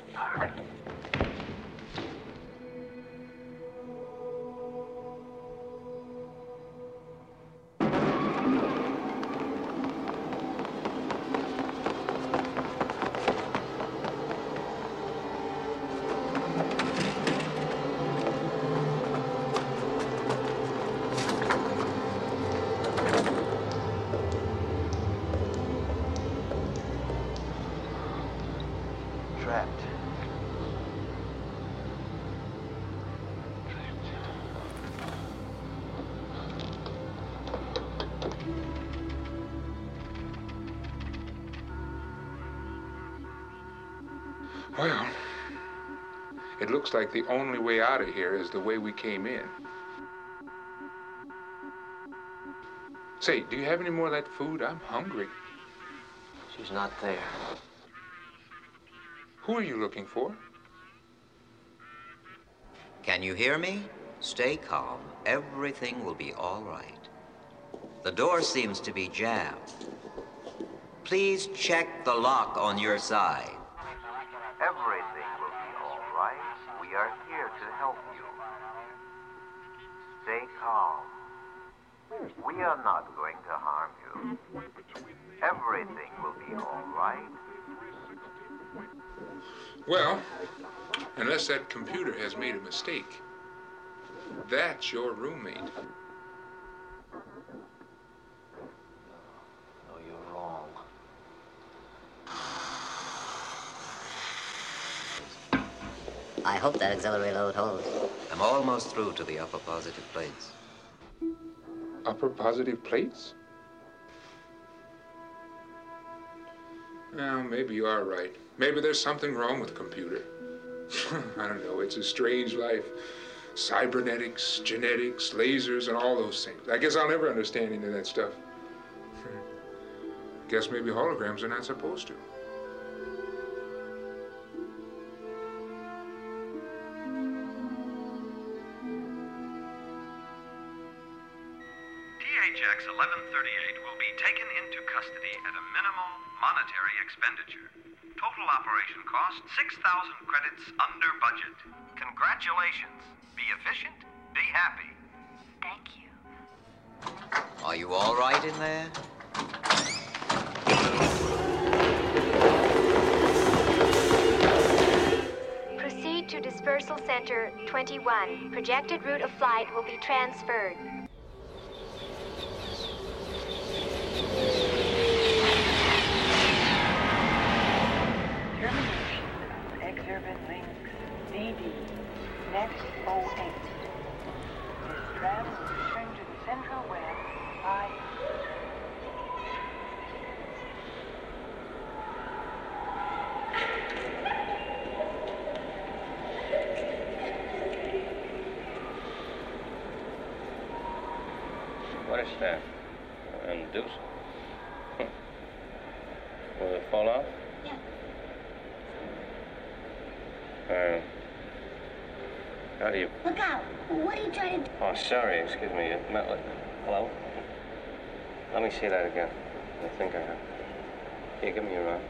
Well, it looks like the only way out of here is the way we came in. Say, do you have any more of that food? I'm hungry. She's not there. Who are you looking for? Can you hear me? Stay calm. Everything will be all right. The door seems to be jammed. Please check the lock on your side. Everything will be all right. We are here to help you. Stay calm. We are not going to harm you. Everything will be all right. Well, unless that computer has made a mistake, that's your roommate. No, you're wrong. I hope that auxiliary load holds. I'm almost through to the upper positive plates. Upper positive plates? Well, maybe you are right. Maybe there's something wrong with the computer. I don't know. It's a strange life. Cybernetics, genetics, lasers, and all those things. I guess I'll never understand any of that stuff. Guess maybe holograms are not supposed to. T H X eleven thirty-eight will be taken into custody at a minimal monetary expenditure. Total operation cost six thousand credits under budget. Congratulations. Be efficient, be happy. Thank you. Are you all right in there? Dispersal Center twenty-one. Projected route of flight will be transferred. Termination of Exurban Links D D N E C oh eight. This tram will return to the central web by... What is that? Induce? Will it fall off? Yeah. Uh, how do you... Look out! What are you trying to do? Oh, sorry, excuse me. It meant like... Hello? Let me see that again. I think I have. Here, give me your arm.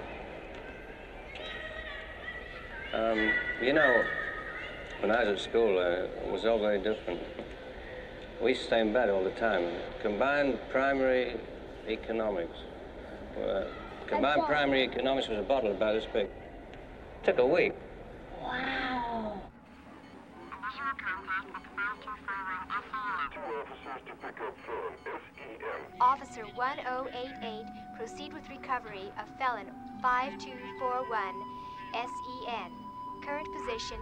Um, you know, when I was at school, uh, it was all very different. We used to stay in bed all the time. Combined primary economics. Uh, combined primary economics was a bottle about this big. Took a week. Wow. Officer one oh eight eight, proceed with recovery of felon five two four one S E N. Current position.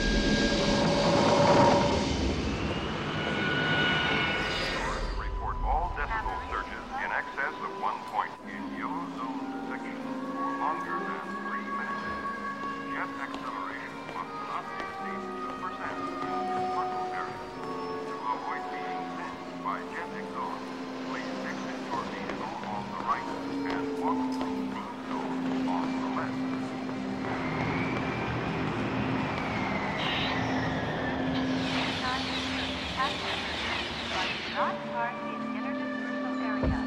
Report all decibel surges in excess of one point in yellow zone section for longer than three minutes. Jet acceleration must not exceed two percent in dispersal area. To avoid being singed by jet exhaust, please exit your vehicle on the right and walk through cruise zone on the left. Not park in inner dispersal area.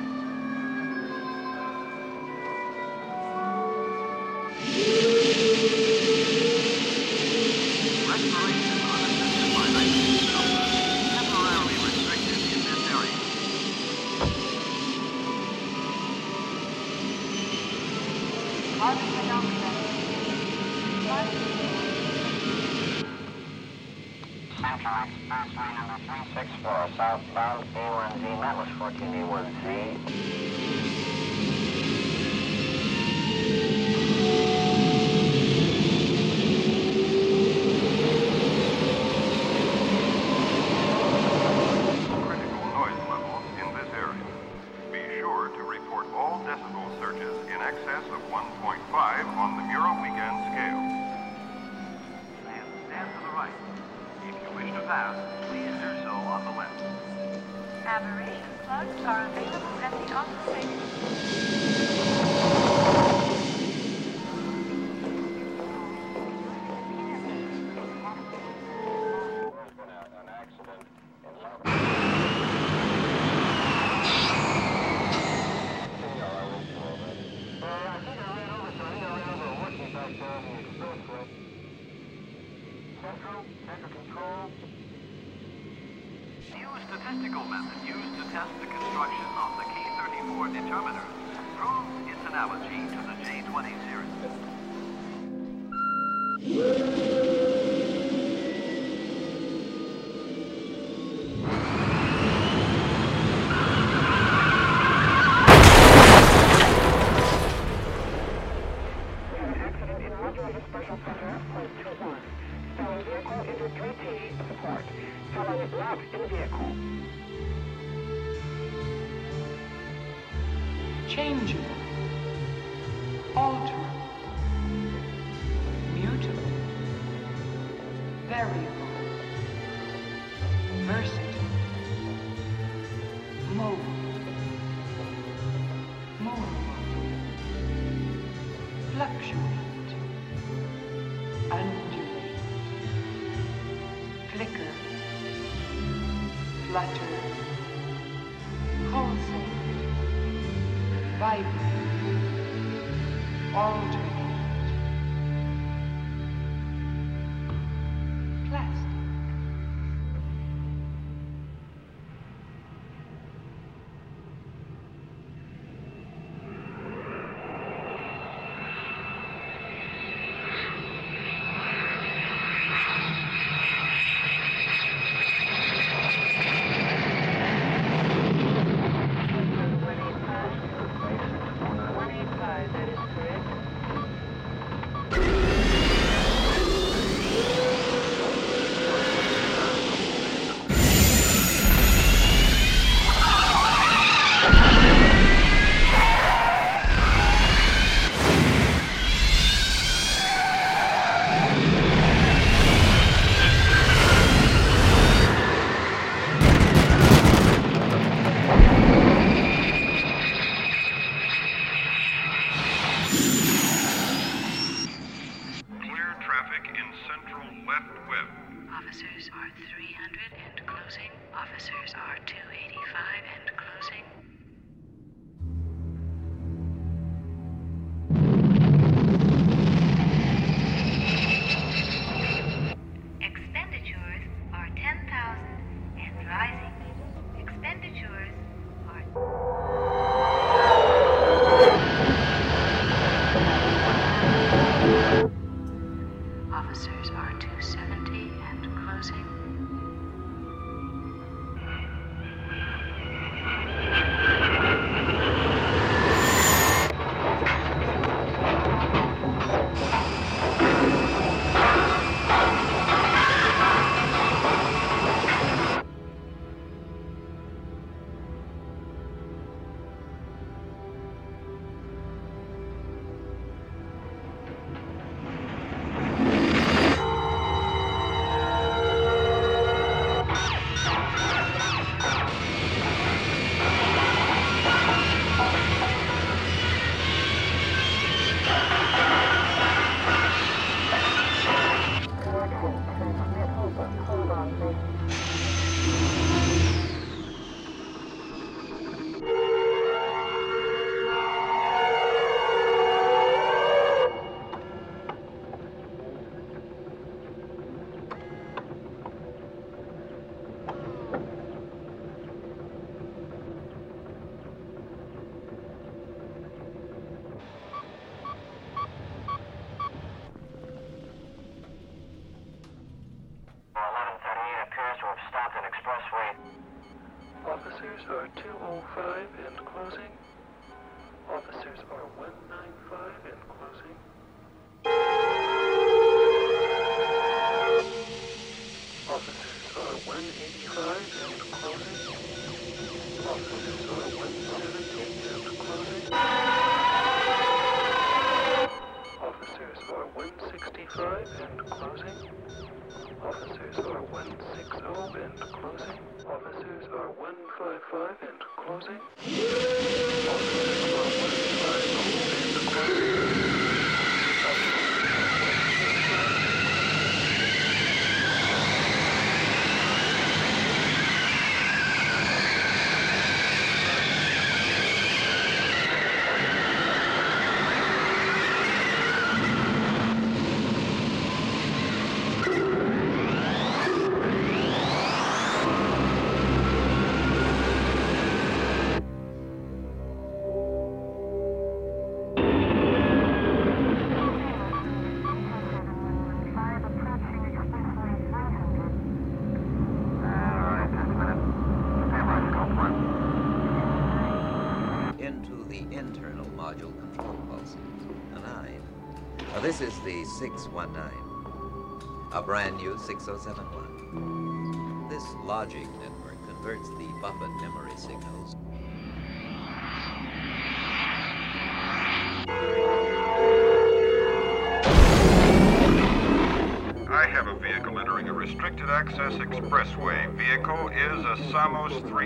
Respiration unassisted by nitrogen sulfur temporarily restricted in this area. Carbon monoxide. Central Expressway number three six four, southbound A one Z, that was fourteen A one Z. Critical noise levels in this area. Be sure to report all decibel surges in excess of one point five on the Muro Weekend scale. And stand to the right. If you wish to pass, please do so on the left. Aberration plugs are available at the office Statistical method used to test the construction of the K thirty-four determiners proves its analogy to the J twenty series. changeable, alterable, mutable, variable, versatile, mobile, movable, fluctuate, undulate, flicker, flutter, pulsate, vibrate, alternate, plastic. Officers are two eighty-five and closing. Expenditures are ten thousand and rising. Expenditures are... Officers are two seventy and closing. Officers are two oh five and closing. Officers are one ninety-five and closing. Officers are one eighty-five and closing. Officers are one seventy and closing. Officers are one sixty-five and closing. Officers are one sixty and closing. Officers are one fifty-five and closing. Officers are one fifty and closing. This is the six one nine, a brand new six oh seven one. This logic network converts the buffered memory signals. I have a vehicle entering a restricted access expressway. Vehicle is a Samos three.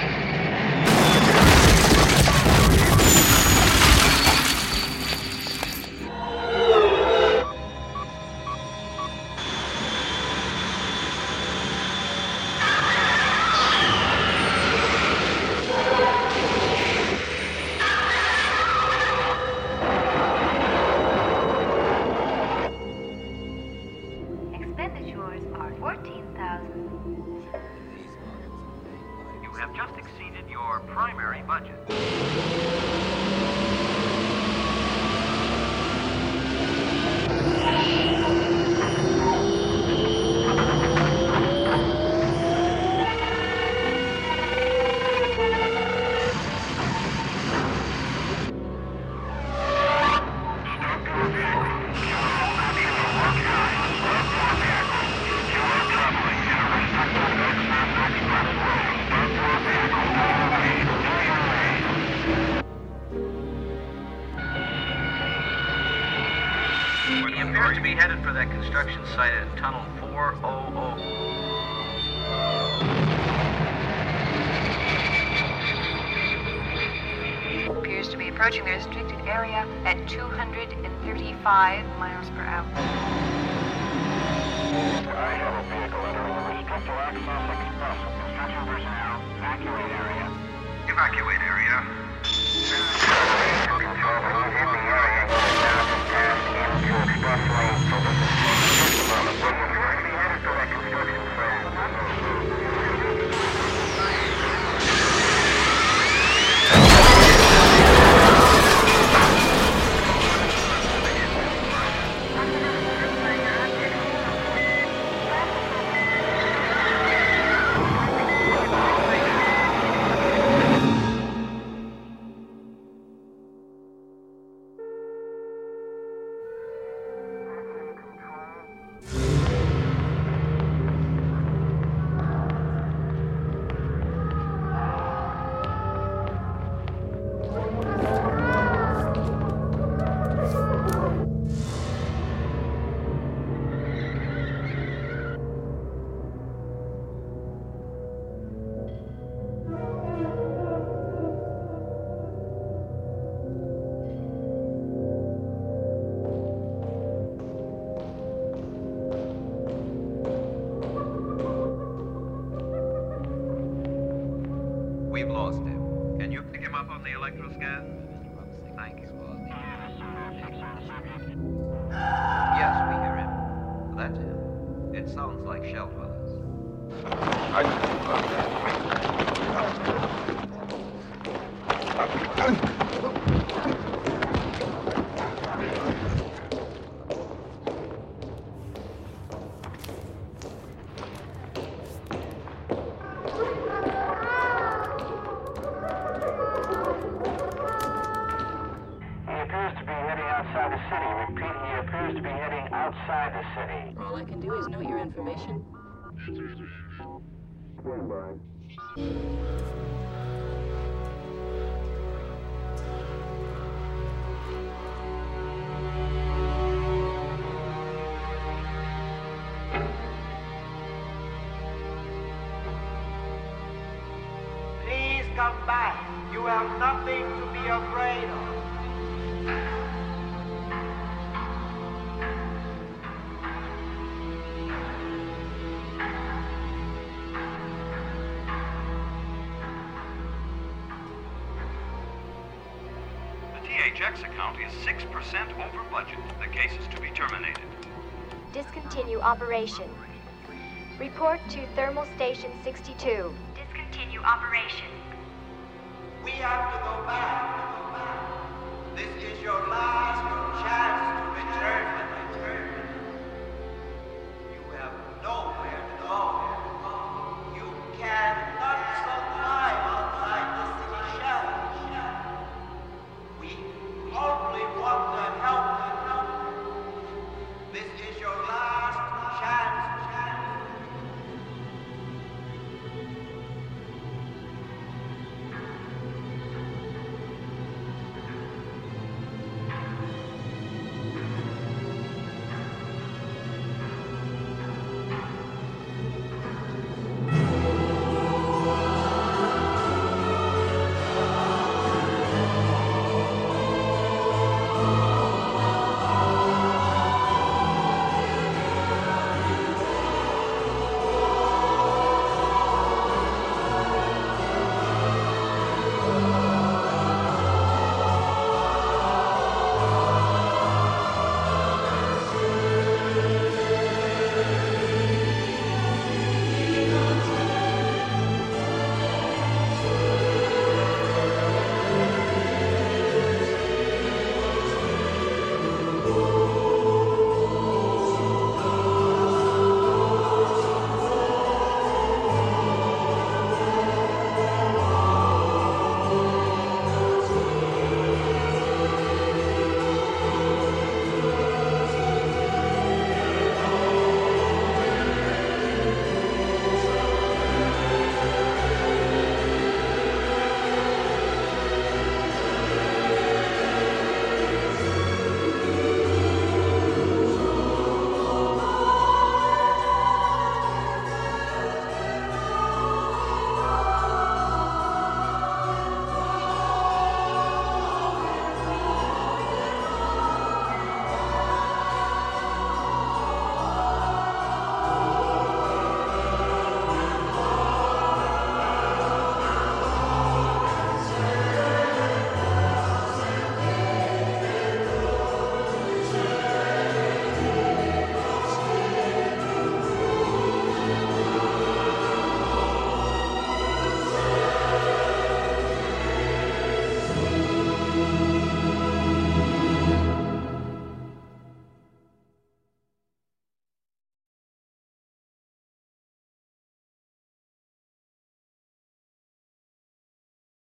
Construction site at Tunnel four hundred. Appears to be approaching the restricted area at two hundred thirty-five miles per hour. I have a vehicle entering the restricted access express. Construction We've lost him. Can you pick him up on the electroscan? Thank you. Yes, we hear him. That's him. It sounds like shell dwellers. All I can do is note your information. Stand by. Please come back. You have nothing to be afraid of. T H X account is six percent over budget. The case is to be terminated. Discontinue operation. Report to Thermal Station sixty-two. Discontinue operation. We have to go back. This is your last chance to return.